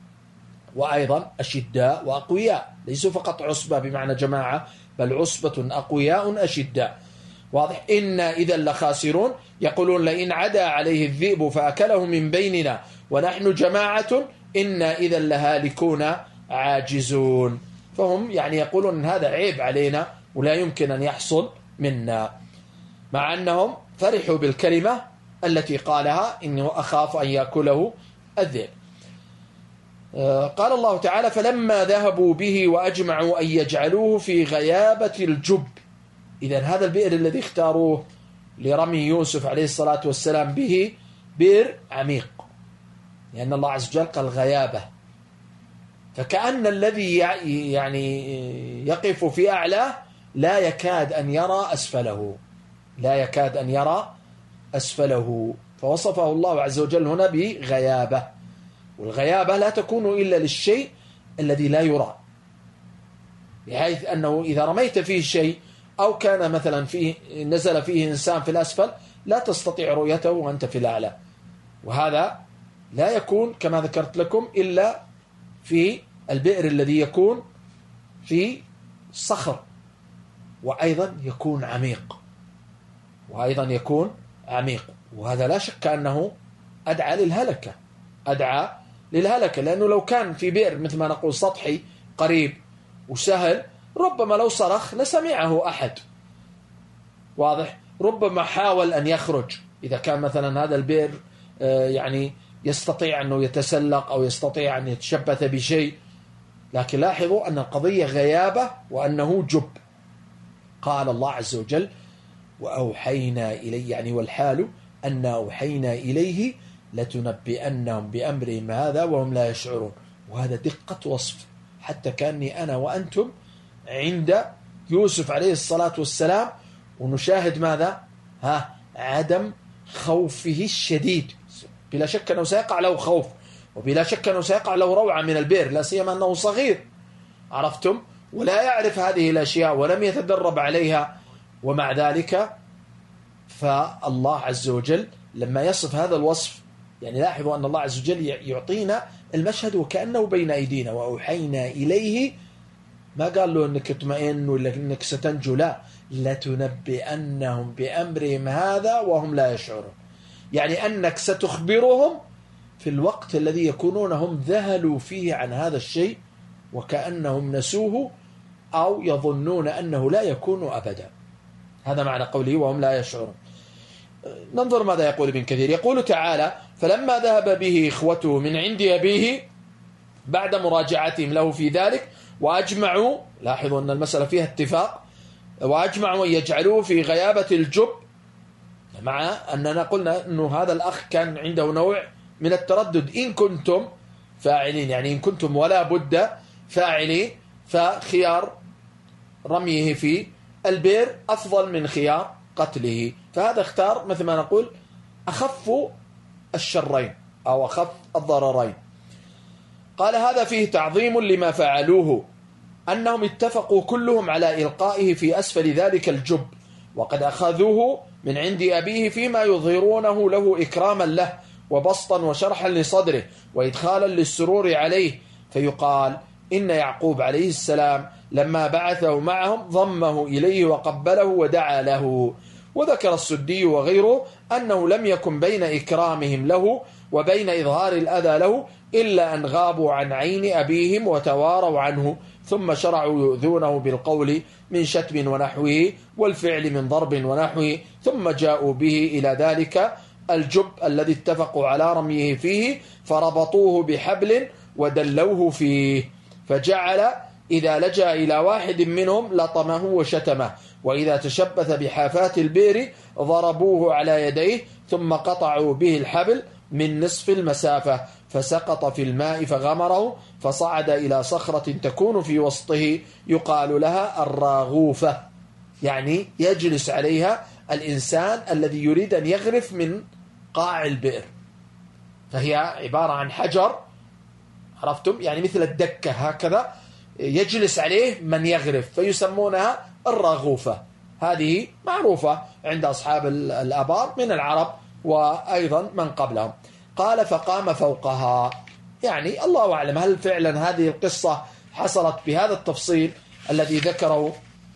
وأيضا أشداء وأقوياء، ليسوا فقط عصبة بمعنى جماعة بل عصبة أقوياء أشداء. واضح؟ إنا إذا لخاسرون، يقولون لئن عدا عليه الذئب فأكله من بيننا ونحن جماعة إنا إذا لهالكون عاجزون. فهم يعني يقولون إن هذا عيب علينا ولا يمكن أن يحصل منا، مع أنهم فرحوا بالكلمة التي قالها إنه أخاف أن يأكله الذئب. قال الله تعالى فلما ذهبوا به وأجمعوا أن يجعلوه في غيابة الجب. إذن هذا البئر الذي اختاروه لرمي يوسف عليه الصلاة والسلام به بئر عميق، لأن الله عز وجل قال غيابة، فكأن الذي يعني يقف في أعلاه لا يكاد أن يرى أسفله، لا يكاد أن يرى أسفله، فوصفه الله عز وجل هنا بغيابة. والغيابة لا تكون إلا للشيء الذي لا يرى، بحيث أنه إذا رميت فيه شيء أو كان مثلا فيه نزل فيه إنسان في الأسفل لا تستطيع رؤيته وأنت في الأعلى، وهذا لا يكون كما ذكرت لكم إلا في البئر الذي يكون في صخر، وأيضا يكون عميق، وأيضا يكون عميق، وهذا لا شك أنه أدعى للهلكة، أدعى للهلكة، لأنه لو كان في بئر مثل ما نقول سطحي قريب وسهل ربما لو صرخ لسمعه أحد. واضح؟ ربما حاول أن يخرج إذا كان مثلا هذا البئر يعني يستطيع أنه يتسلق أو يستطيع أن يتشبث بشيء، لكن لاحظوا أن القضية غيابة وأنه جب. قال الله عز وجل وأوحينا إليه، يعني والحال أن أوحينا إليه لتنبئنهم بأمرهم هذا وهم لا يشعرون. وهذا دقة وصف، حتى كأني أنا وأنتم عند يوسف عليه الصلاة والسلام ونشاهد ماذا؟ ها عدم خوفه الشديد. بلا شك أنه سيقع له خوف، وبلا شك أنه سيقع له روعة من البئر، لا سيما أنه صغير، عرفتم؟ ولا يعرف هذه الأشياء ولم يتدرب عليها، ومع ذلك فالله عز وجل لما يصف هذا الوصف، يعني لاحظوا أن الله عز وجل يعطينا المشهد وكأنه بين أيدينا. وأوحينا إليه، ما قال له أنك اطمئن ولا أنك ستنجو، لا، لتنبئنهم بأمرهم هذا وهم لا يشعرون، يعني أنك ستخبرهم في الوقت الذي يكونون هم ذهلوا فيه عن هذا الشيء وكأنهم نسوه أو يظنون أنه لا يكون أبدا. هذا معنى قوله وهم لا يشعرون. ننظر ماذا يقول ابن كثير. يقول تعالى فلما ذهب به إخوته من عند أبيه بعد مراجعتهم له في ذلك وأجمعوا، لاحظوا أن المسألة فيها اتفاق، وأجمعوا أن يجعلوه في غيابة الجب، مع أننا قلنا أنه هذا الأخ كان عنده نوع من التردد، إن كنتم فاعلين، يعني إن كنتم ولا بد فاعلين، فخيار رميه في البئر أفضل من خيار قتله، فهذا اختار مثل ما نقول أخف الشرين أو أخف الضررين. قال هذا فيه تعظيم لما فعلوه، أنهم اتفقوا كلهم على إلقائه في أسفل ذلك الجب، وقد أخذوه من عند أبيه فيما يظهرونه له إكراما له وبسطا وشرحا لصدره وإدخالا للسرور عليه. فيقال إن يعقوب عليه السلام لما بعثه معهم ضمه إليه وقبله ودعا له. وذكر السدي وغيره أنه لم يكن بين إكرامهم له وبين إظهار الأذى له إلا أن غابوا عن عين أبيهم وتواروا عنه، ثم شرعوا يؤذونه بالقول من شتم ونحوه والفعل من ضرب ونحوه، ثم جاءوا به إلى ذلك الجب الذي اتفقوا على رميه فيه، فربطوه بحبل ودلوه فيه، فجعل إذا لجأ إلى واحد منهم لطمه وشتمه، وإذا تشبث بحافات البئر ضربوه على يديه، ثم قطعوا به الحبل من نصف المسافة فسقط في الماء فغمره، فصعد إلى صخرة تكون في وسطه يقال لها الراغوفة، يعني يجلس عليها الإنسان الذي يريد أن يغرف من قاع البئر، فهي عبارة عن حجر، عرفتم، يعني مثل الدكة هكذا يجلس عليه من يغرف، فيسمونها الراغوفة. هذه معروفة عند أصحاب الآبار من العرب وأيضا من قبلهم. قال فقام فوقها، يعني الله أعلم هل فعلا هذه القصة حصلت بهذا التفصيل الذي ذكره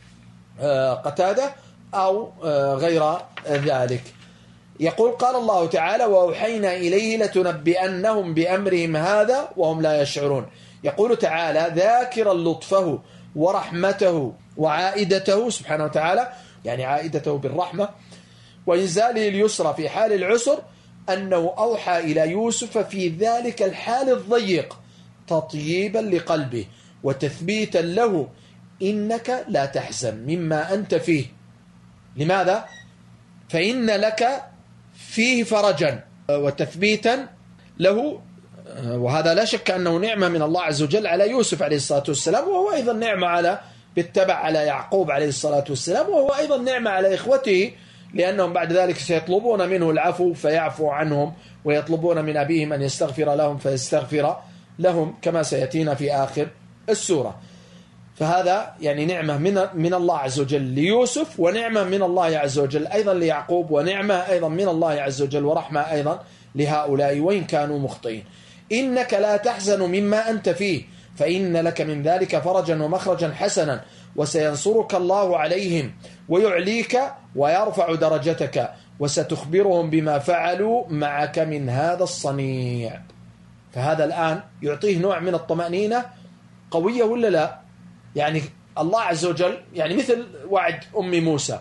قتادة أو غير ذلك. يقول قال الله تعالى وأوحينا إليه لتنبئنهم بأمرهم هذا وهم لا يشعرون. يقول تعالى ذاكرا لطفه ورحمته وعائدته سبحانه وتعالى، يعني عائدته بالرحمة وإنزاله اليسر في حال العسر، أنه أوحى إلى يوسف في ذلك الحال الضيق تطييبا لقلبه وتثبيتا له إنك لا تحزن مما أنت فيه. لماذا؟ فإن لك فيه فرجا وتثبيتا له، وهذا لا شك أنه نعمة من الله عز وجل على يوسف عليه الصلاة والسلام، وهو أيضا نعمة على بالتبع على يعقوب عليه الصلاة والسلام، وهو أيضا نعمة على إخوته، لأنهم بعد ذلك سيطلبون منه العفو فيعفو عنهم، ويطلبون من أبيهم أن يستغفر لهم فيستغفر لهم كما سيأتينا في آخر السورة. فهذا يعني نعمة من من الله عز وجل ليوسف، ونعمة من الله عز وجل أيضا ليعقوب، ونعمة أيضا من الله عز وجل ورحمة أيضا لهؤلاء وإن كانوا مخطئين. إنك لا تحزن مما أنت فيه فإن لك من ذلك فرجا ومخرجا حسنا وسينصرك الله عليهم ويعليك ويرفع درجتك وستخبرهم بما فعلوا معك من هذا الصنيع. فهذا الآن يعطيه نوع من الطمأنينة قوية ولا لا؟ يعني الله عز وجل يعني مثل وعد أم موسى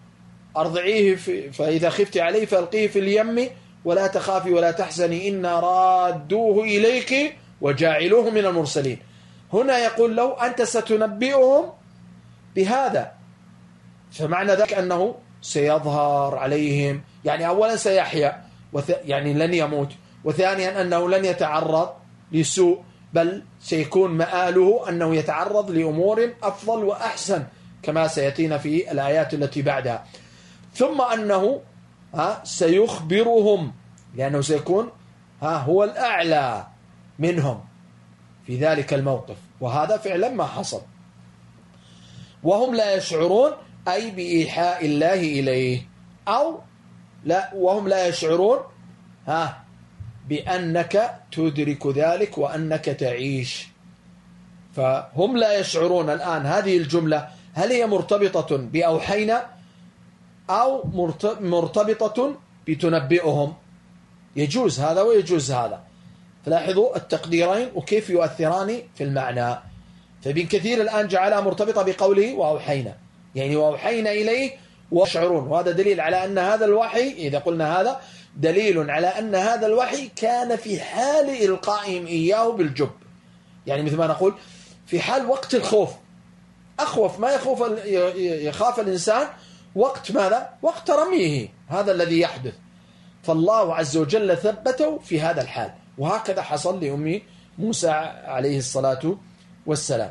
أرضعيه فإذا خفت عليه فألقيه في اليم ولا تخافي ولا تحزني إنا رادوه إليك وجاعلوه من المرسلين. هنا يقول له أنت ستنبئهم بهذا، فمعنى ذلك أنه سيظهر عليهم، يعني أولا سيحيا يعني لن يموت، وثانيا أنه لن يتعرض لسوء، بل سيكون مآله أنه يتعرض لأمور أفضل وأحسن كما سيأتينا في الآيات التي بعدها. ثم أنه ها سيخبرهم لأنه سيكون ها هو الأعلى منهم في ذلك الموقف، وهذا فعلا ما حصل. وهم لا يشعرون أي بإيحاء الله إليه، أو لا وهم لا يشعرون ها بأنك تدرك ذلك وأنك تعيش. فهم لا يشعرون. الآن هذه الجملة هل هي مرتبطة بأوحينا أو مرتبطة بتنبئهم؟ يجوز هذا ويجوز هذا، فلاحظوا التقديرين وكيف يؤثران في المعنى. فابن كثير الآن جعلها مرتبطة بقوله وأوحينا، يعني وأوحينا إليه ويشعرون، وهذا دليل على أن هذا الوحي، إذا قلنا هذا دليل على أن هذا الوحي كان في حال إلقائهم إياه بالجب، يعني مثل ما نقول في حال وقت الخوف. أخوف ما يخوف يخاف الإنسان وقت ماذا؟ وقت رميه، هذا الذي يحدث. فالله عز وجل ثبته في هذا الحال، وهكذا حصل لأم موسى عليه الصلاة والسلام.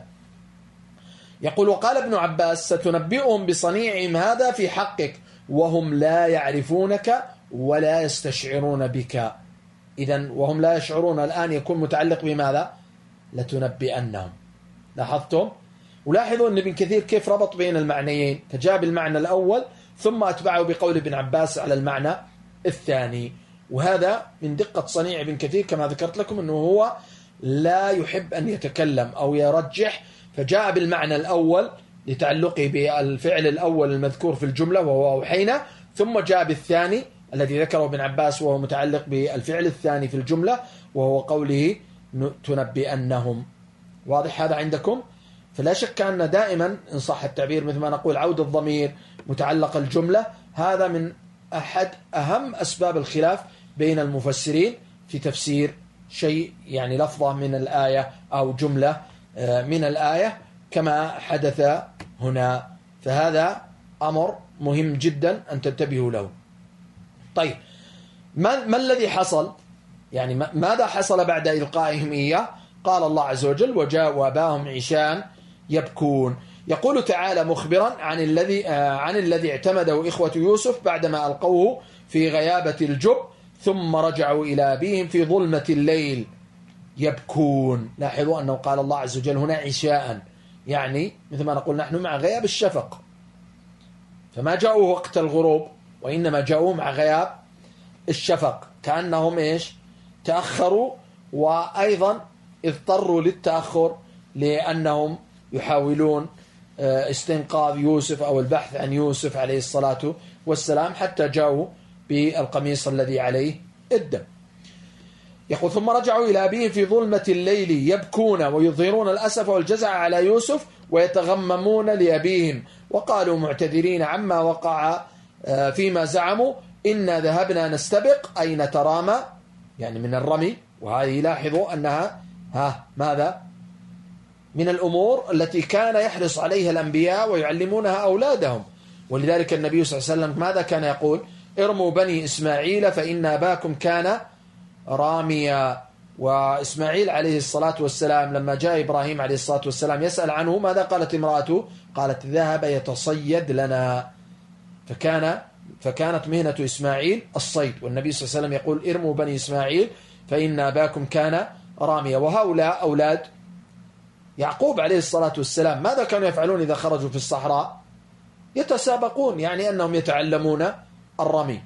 يقول وقال ابن عباس ستنبئهم بصنيعهم هذا في حقك وهم لا يعرفونك ولا يستشعرون بك. إذن وهم لا يشعرون الآن يكون متعلق بماذا؟ لتنبئنهم. لاحظتم؟ ولاحظوا أن ابن كثير كيف ربط بين المعنيين، فجاب المعنى الأول ثم أتبعه بقول ابن عباس على المعنى الثاني. وهذا من دقة صنيع ابن كثير كما ذكرت لكم أنه هو لا يحب أن يتكلم أو يرجح، فجاء بالمعنى الأول لتعلقه بالفعل الأول المذكور في الجملة وهو أوحينا، ثم جاء بالثاني الذي ذكره ابن عباس وهو متعلق بالفعل الثاني في الجملة وهو قوله تنبئنهم. واضح هذا عندكم؟ فلا شك أن دائما إن صح التعبير مثل ما نقول عود الضمير متعلق الجملة، هذا من أحد أهم أسباب الخلاف بين المفسرين في تفسير شيء، يعني لفظة من الآية أو جملة من الآية كما حدث هنا. فهذا أمر مهم جدا أن تنتبهوا له. طيب ما, ما الذي حصل؟ يعني ماذا حصل بعد إلقائهم إياه؟ قال الله عز وجل وجاءوا أباهم عشاء يبكون. يقول تعالى مخبرا عن الذي عن الذي اعتمده إخوة يوسف بعدما ألقوه في غيابة الجب ثم رجعوا إلى أبيهم في ظلمة الليل. يبكون. لاحظوا أنه قال الله عز وجل هنا عشاء، يعني مثل ما نقول نحن مع غياب الشفق، فما جاءوا وقت الغروب وإنما جاءوا مع غياب الشفق، كأنهم إيش تأخروا، وأيضا اضطروا للتأخر لأنهم يحاولون استنقاذ يوسف أو البحث عن يوسف عليه الصلاة والسلام، حتى جاءوا بالقميص الذي عليه الدم. يقول ثم رجعوا إلى أبيهم في ظلمة الليل يبكون ويظهرون الأسف والجزع على يوسف ويتغممون لأبيهم، وقالوا معتذرين عما وقع فيما زعموا إنا ذهبنا نستبق أي نترامى، يعني من الرمي، وهذه لاحظوا أنها ها ماذا من الأمور التي كان يحرص عليها الأنبياء ويعلمونها أولادهم. ولذلك النبي صلى الله عليه وسلم ماذا كان يقول؟ ارموا بني إسماعيل فإن أباكم كان راميا. وإسماعيل عليه الصلاة والسلام لما جاء إبراهيم عليه الصلاة والسلام يسأل عنه ماذا قالت امرأته؟ قالت ذهب يتصيد لنا، فكان فكانت مهنة إسماعيل الصيد، والنبي صلى الله عليه وسلم يقول ارموا بني إسماعيل فإن أباكم كان راميا. وهؤلاء أولاد يعقوب عليه الصلاة والسلام ماذا كانوا يفعلون إذا خرجوا في الصحراء؟ يتسابقون، يعني أنهم يتعلمون الرمي.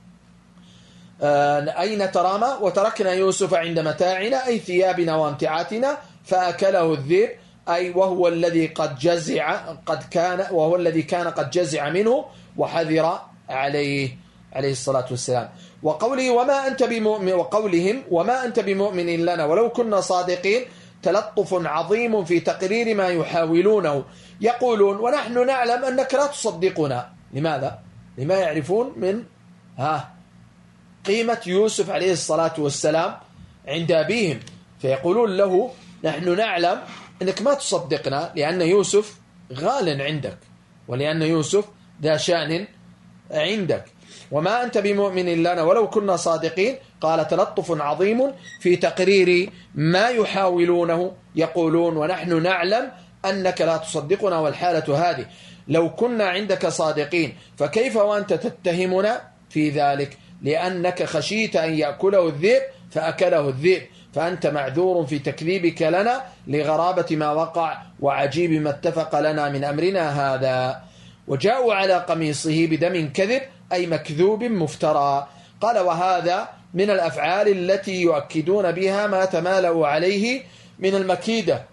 أين ترامى؟ وتركنا يوسف عند متاعنا أي ثيابنا وامتعاتنا فأكله الذئب، أي وهو الذي قد جزع قد كان وهو الذي كان قد جزع منه وحذر عليه عليه الصلاة والسلام. وقوله وما أنت بمؤمن وقولهم وما أنت بمؤمن لنا ولو كنا صادقين تلطف عظيم في تقرير ما يحاولونه. يقولون ونحن نعلم أنك لا تصدقنا. لماذا؟ لما يعرفون من ها قيمة يوسف عليه الصلاة والسلام عند أبيهم، فيقولون له نحن نعلم أنك ما تصدقنا لأن يوسف غال عندك ولأن يوسف ذا شأن عندك. وما أنت بمؤمن لنا ولو كنا صادقين. قال تلطف عظيم في تقرير ما يحاولونه. يقولون ونحن نعلم أنك لا تصدقنا والحالة هذه، لو كنا عندك صادقين فكيف وأنت تتهمنا في ذلك؟ لأنك خشيت أن يأكله الذئب فأكله الذئب، فأنت معذور في تكذيبك لنا لغرابة ما وقع وعجيب ما اتفق لنا من أمرنا هذا. وجاءوا على قميصه بدم كذب أي مكذوب مفترى. قال وهذا من الأفعال التي يؤكدون بها ما تمالوا عليه من المكيدة،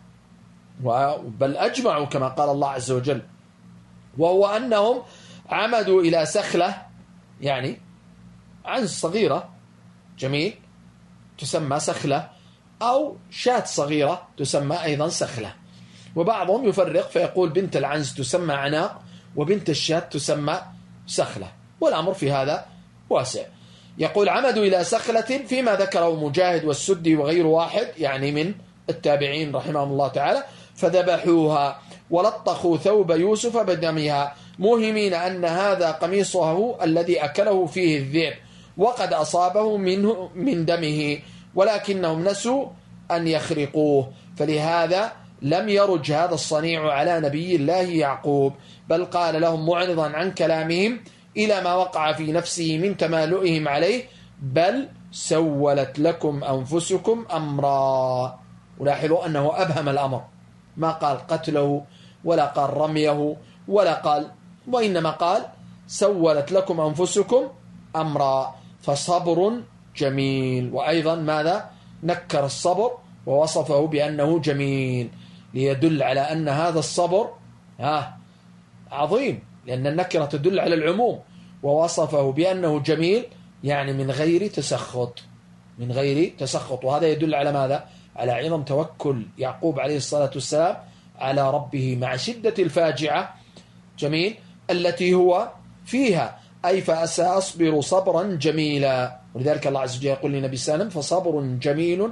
بل أجمعوا كما قال الله عز وجل، وهو أنهم عمدوا إلى سخلة، يعني عنز صغيرة جميل تسمى سخلة، أو شاة صغيرة تسمى أيضا سخلة. وبعضهم يفرق فيقول بنت العنز تسمى عناق وبنت الشاة تسمى سخلة، والأمر في هذا واسع. يقول عمدوا إلى سخلة فيما ذكره مجاهد والسدي وغير واحد يعني من التابعين رحمهم الله تعالى، فذبحوها ولطخوا ثوب يوسف بدمها موهمين أن هذا قميصه الذي أكله فيه الذئب وقد أصابه منه من دمه، ولكنهم نسوا أن يخرقوه، فلهذا لم يرج هذا الصنيع على نبي الله يعقوب، بل قال لهم معرضا عن كلامهم إلى ما وقع في نفسه من تمالؤهم عليه، بل سولت لكم أنفسكم أمرا. ولاحظوا أنه أبهم الأمر، ما قال قتله ولا قال رميه ولا قال، وإنما قال سولت لكم أنفسكم أمرا، فصبر جميل. وأيضا ماذا نكر الصبر ووصفه بأنه جميل ليدل على أن هذا الصبر ها عظيم، لأن النكرة تدل على العموم، ووصفه بأنه جميل يعني من غير تسخط، من غير تسخط. وهذا يدل على ماذا؟ على عظم توكل يعقوب عليه الصلاة والسلام على ربه مع شدة الفاجعة جميل التي هو فيها، أي فسأصبر صبرا جميلا. ولذلك الله عز وجل يقول لنبي سالم فصبر جميل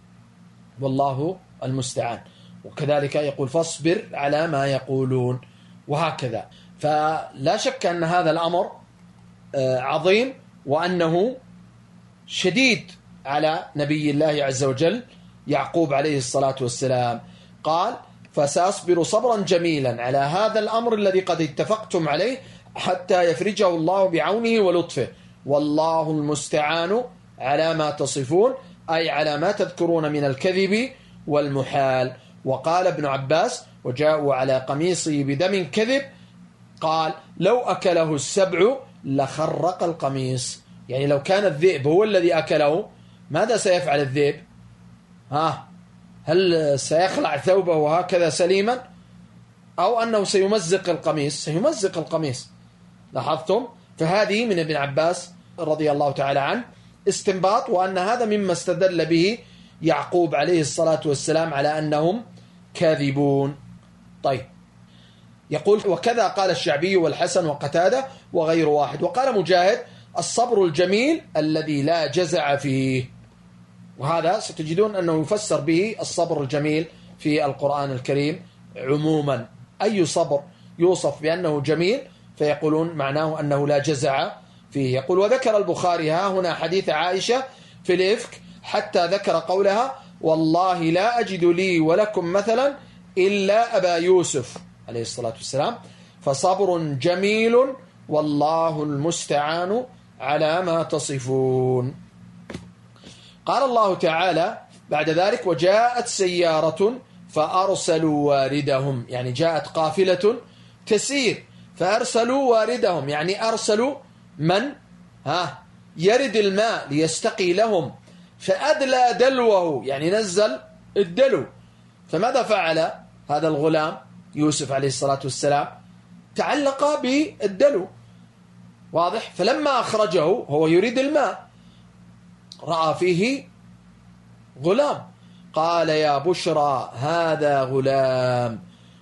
والله المستعان، وكذلك يقول فاصبر على ما يقولون، وهكذا. فلا شك أن هذا الأمر عظيم وأنه شديد على نبي الله عز وجل يعقوب عليه الصلاة والسلام. قال فسأصبر صبرا جميلا على هذا الأمر الذي قد اتفقتم عليه حتى يفرجه الله بعونه ولطفه، والله المستعان على ما تصفون، أي على ما تذكرون من الكذب والمحال. وقال ابن عباس وجاءوا على قميصه بدم كذب قال لو أكله السبع لخرق القميص، يعني لو كان الذئب هو الذي أكله ماذا سيفعل الذئب؟ ها هل سيخلع ثوبه هكذا سليما أو أنه سيمزق القميص؟ سيمزق القميص. لاحظتم؟ فهذه من ابن عباس رضي الله تعالى عنه استنباط، وأن هذا مما استدل به يعقوب عليه الصلاة والسلام على أنهم كاذبون. طيب، يقول وكذا قال الشعبي والحسن وقتادة وغير واحد. وقال مجاهد الصبر الجميل الذي لا جزع فيه، وهذا ستجدون أنه يفسر به الصبر الجميل في القرآن الكريم عموما. أي صبر يوصف بأنه جميل فيقولون معناه أنه لا جزع فيه. يقول وذكر البخاري ها هنا حديث عائشة في الإفك حتى ذكر قولها والله لا أجد لي ولكم مثلا إلا أبا يوسف عليه الصلاة والسلام، فصبر جميل والله المستعان على ما تصفون. قال الله تعالى بعد ذلك وجاءت سيارة فأرسلوا واردهم، يعني جاءت قافلة تسير فأرسلوا واردهم، يعني أرسلوا من ها يرد الماء ليستقي لهم، فأدلى دلوه يعني نزل الدلو. فماذا فعل هذا الغلام يوسف عليه الصلاة والسلام؟ تعلق بالدلو، واضح؟ فلما أخرجه هو يريد الماء رأى فيه غلام قال يا بشرى هذا غلام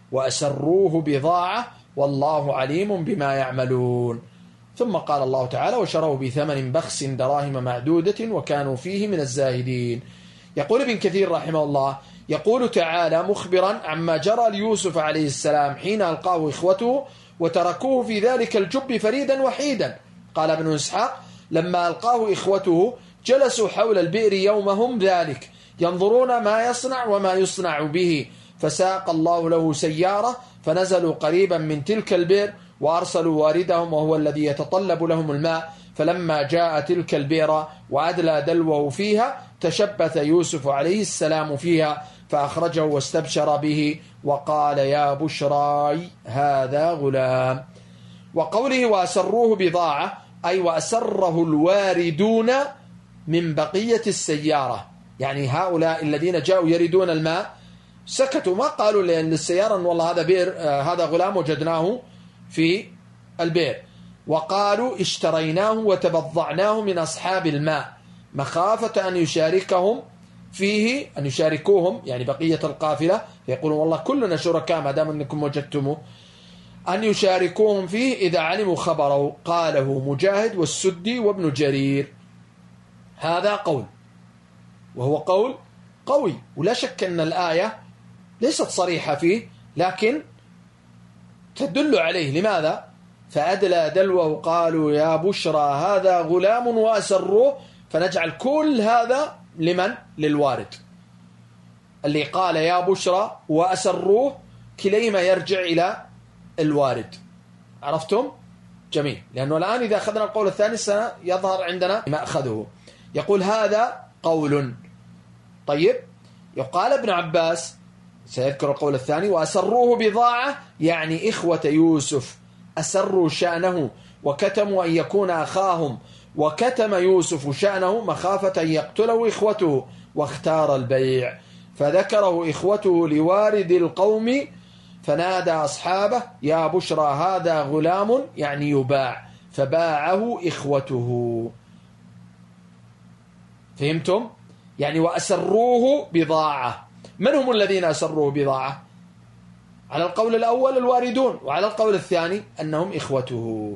وأسروه بضاعة والله عليم بما يعملون. ثم قال الله تعالى وشروه بثمن بخس دراهم معدودة وكانوا فيه من الزاهدين. يقول ابن كثير رحمه الله يقول تعالى مخبرا عما جرى ليوسف عليه السلام حين ألقاه إخوته وتركوه في ذلك الجب فريدا وحيدا. قال ابن إسحاق لما ألقاه إخوته جلسوا حول البئر يومهم ذلك ينظرون ما يصنع وما يصنع به، فساق الله له سيارة فنزلوا قريبا من تلك البئر وأرسلوا واردهم وهو الذي يتطلب لهم الماء، فلما جاء تلك البئر وأدلى دلوه فيها تشبث يوسف عليه السلام فيها فأخرجه واستبشر به وقال يا بشراي هذا غلام. وقوله وأسروه بضاعة أي وأسره الواردون من بقية السيارة، يعني هؤلاء الذين جاءوا يردون الماء سكتوا ما قالوا للسيارة أن والله هذا بئر هذا غلام وجدناه في البئر، وقالوا اشتريناه وتبضعناه من أصحاب الماء مخافة أن يشاركهم فيه أن يشاركوهم يعني بقية القافلة، يقولون والله كلنا شركاء ما دام أنكم وجدتموه، أن يشاركوهم فيه إذا علموا خبره. قاله مجاهد والسدي وابن جرير. هذا قول وهو قول قوي، ولا شك أن الآية ليست صريحة فيه لكن تدل عليه. لماذا؟ فأدلى دلوه قالوا يا بشرى هذا غلام وأسروه، فنجعل كل هذا لمن؟ للوارد اللي قال يا بشرى وأسروه، كليما يرجع إلى الوارد. عرفتم؟ جميل، لأنه الآن إذا أخذنا القول الثاني سيظهر عندنا ما أخذه. يقول هذا قول. طيب، يقال ابن عباس سيذكر القول الثاني وأسروه بضاعة، يعني إخوة يوسف أسروا شأنه وكتموا أن يكون أخاهم، وكتم يوسف شأنه مخافة أن يقتله إخوته واختار البيع، فذكره إخوته لوارد القوم فنادى أصحابه يا بشرى هذا غلام يعني يباع، فباعه إخوته. فهمتم؟ يعني وأسروه بضاعة. من هم الذين أسروه بضاعة؟ على القول الأول الواردون، وعلى القول الثاني أنهم إخوته.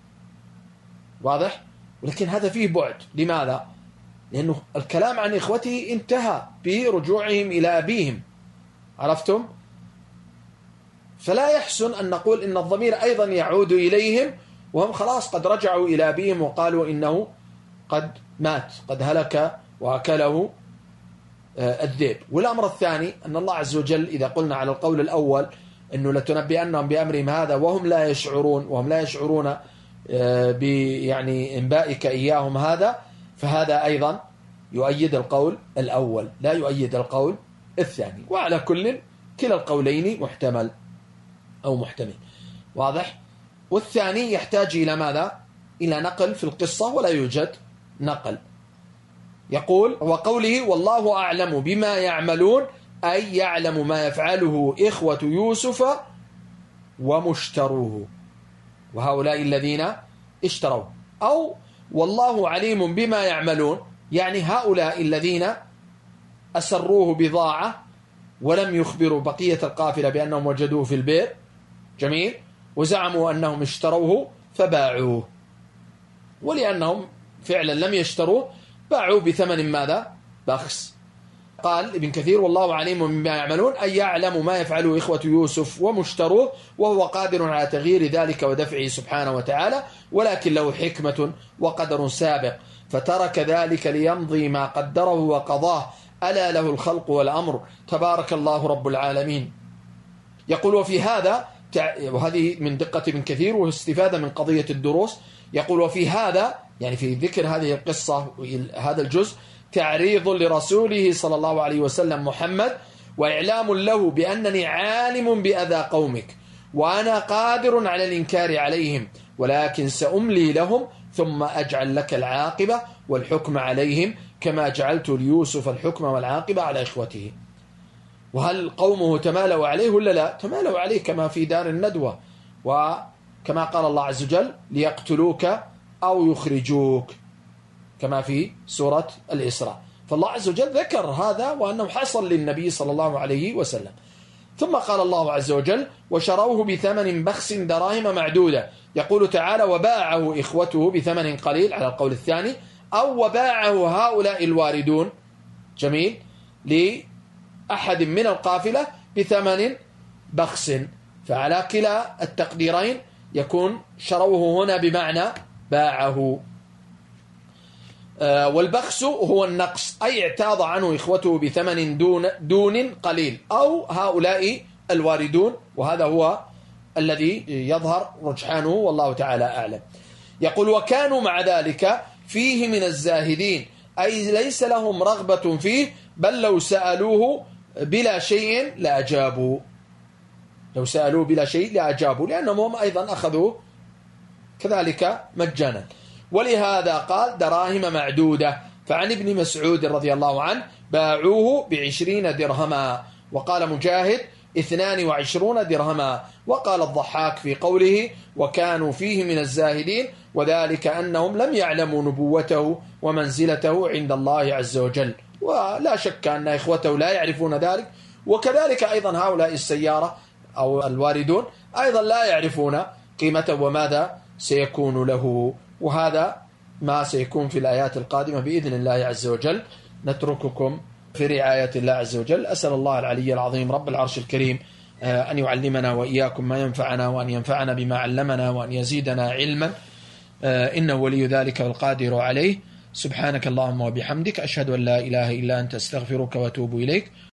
واضح؟ ولكن هذا فيه بعد. لماذا؟ لأنه الكلام عن إخوته انتهى برجوعهم إلى أبيهم. عرفتم؟ فلا يحسن أن نقول إن الضمير أيضا يعود إليهم وهم خلاص قد رجعوا إلى أبيهم وقالوا إنه قد مات قد هلك وأكله الذئب. والأمر الثاني أن الله عز وجل إذا قلنا على القول الأول أنه لتنبئنهم بأمرهم هذا وهم لا يشعرون وهم لا يشعرون يعني إنبائك إياهم هذا، فهذا أيضا يؤيد القول الأول، لا يؤيد القول الثاني. وعلى كل كلا القولين محتمل أو محتمل، واضح؟ والثاني يحتاج إلى ماذا؟ إلى نقل في القصة، ولا يوجد نقل. يقول وقوله والله أعلم بما يعملون، أي يعلم ما يفعله إخوة يوسف ومشتروه، وهؤلاء الذين اشتروا. أو والله عليم بما يعملون، يعني هؤلاء الذين أسروه بضاعة ولم يخبروا بقية القافلة بأنهم وجدوه في البئر، جميل، وزعموا أنهم اشتروه فباعوه، ولأنهم فعلا لم يشتروه باعوا بثمن ماذا؟ بخس. قال ابن كثير والله عليم بما يعملون، أي يعلم ما يفعله إخوة يوسف ومشتروه، وهو قادر على تغيير ذلك ودفعه سبحانه وتعالى، ولكن له حكمة وقدر سابق، فترك ذلك ليمضي ما قدره وقضاه، ألا له الخلق والأمر، تبارك الله رب العالمين. يقول وفي هذا، وهذه من دقة ابن كثير واستفادة من قضية الدروس، يقول وفي هذا، يعني في ذكر هذه القصة هذا الجزء، تعريض لرسوله صلى الله عليه وسلم محمد، وإعلام له بأنني عالم بأذى قومك، وأنا قادر على الإنكار عليهم، ولكن سأملي لهم ثم أجعل لك العاقبة والحكم عليهم، كما جعلت ليوسف الحكم والعاقبة على إخوته. وهل قومه تمالوا عليه ولا لا؟ تمالوا عليه كما في دار الندوة، وكما قال الله عز وجل ليقتلوك أو يخرجوك، كما في سورة الإسراء. فالله عز وجل ذكر هذا وأنه حصل للنبي صلى الله عليه وسلم. ثم قال الله عز وجل وشروه بثمن بخس دراهم معدودة. يقول تعالى وباعه إخوته بثمن قليل على القول الثاني، أو وباعه هؤلاء الواردون، جميل، لأحد من القافلة بثمن بخس. فعلى كلا التقديرين يكون شروه هنا بمعنى باعه. والبخس هو النقص، أي اعتاض عنه إخوته بثمن دون, دون قليل، أو هؤلاء الواردون، وهذا هو الذي يظهر رجحانه والله تعالى أعلم. يقول وكانوا مع ذلك فيه من الزاهدين، أي ليس لهم رغبة فيه، بل لو سألوه بلا شيء لأجابوا، لو سألوه بلا شيء لأجابوا، لأنهم أيضا أخذوا كذلك مجانا. ولهذا قال دراهم معدودة. فعن ابن مسعود رضي الله عنه باعوه بعشرين درهما، وقال مجاهد اثنان وعشرون درهما، وقال الضحاك في قوله وكانوا فيه من الزاهدين، وذلك أنهم لم يعلموا نبوته ومنزلته عند الله عز وجل، ولا شك أن إخوته لا يعرفون ذلك، وكذلك أيضا هؤلاء السيارة أو الواردون أيضا لا يعرفون قيمته وماذا سيكون له. وهذا ما سيكون في الآيات القادمة بإذن الله عز وجل. نترككم في رعاية الله عز وجل. أسأل الله العلي العظيم رب العرش الكريم أن يعلمنا وإياكم ما ينفعنا، وأن ينفعنا بما علمنا، وأن يزيدنا علما، إنه ولي ذلك والقادر عليه. سبحانك اللهم وبحمدك، أشهد أن لا إله إلا أنت، استغفرك وأتوب إليك.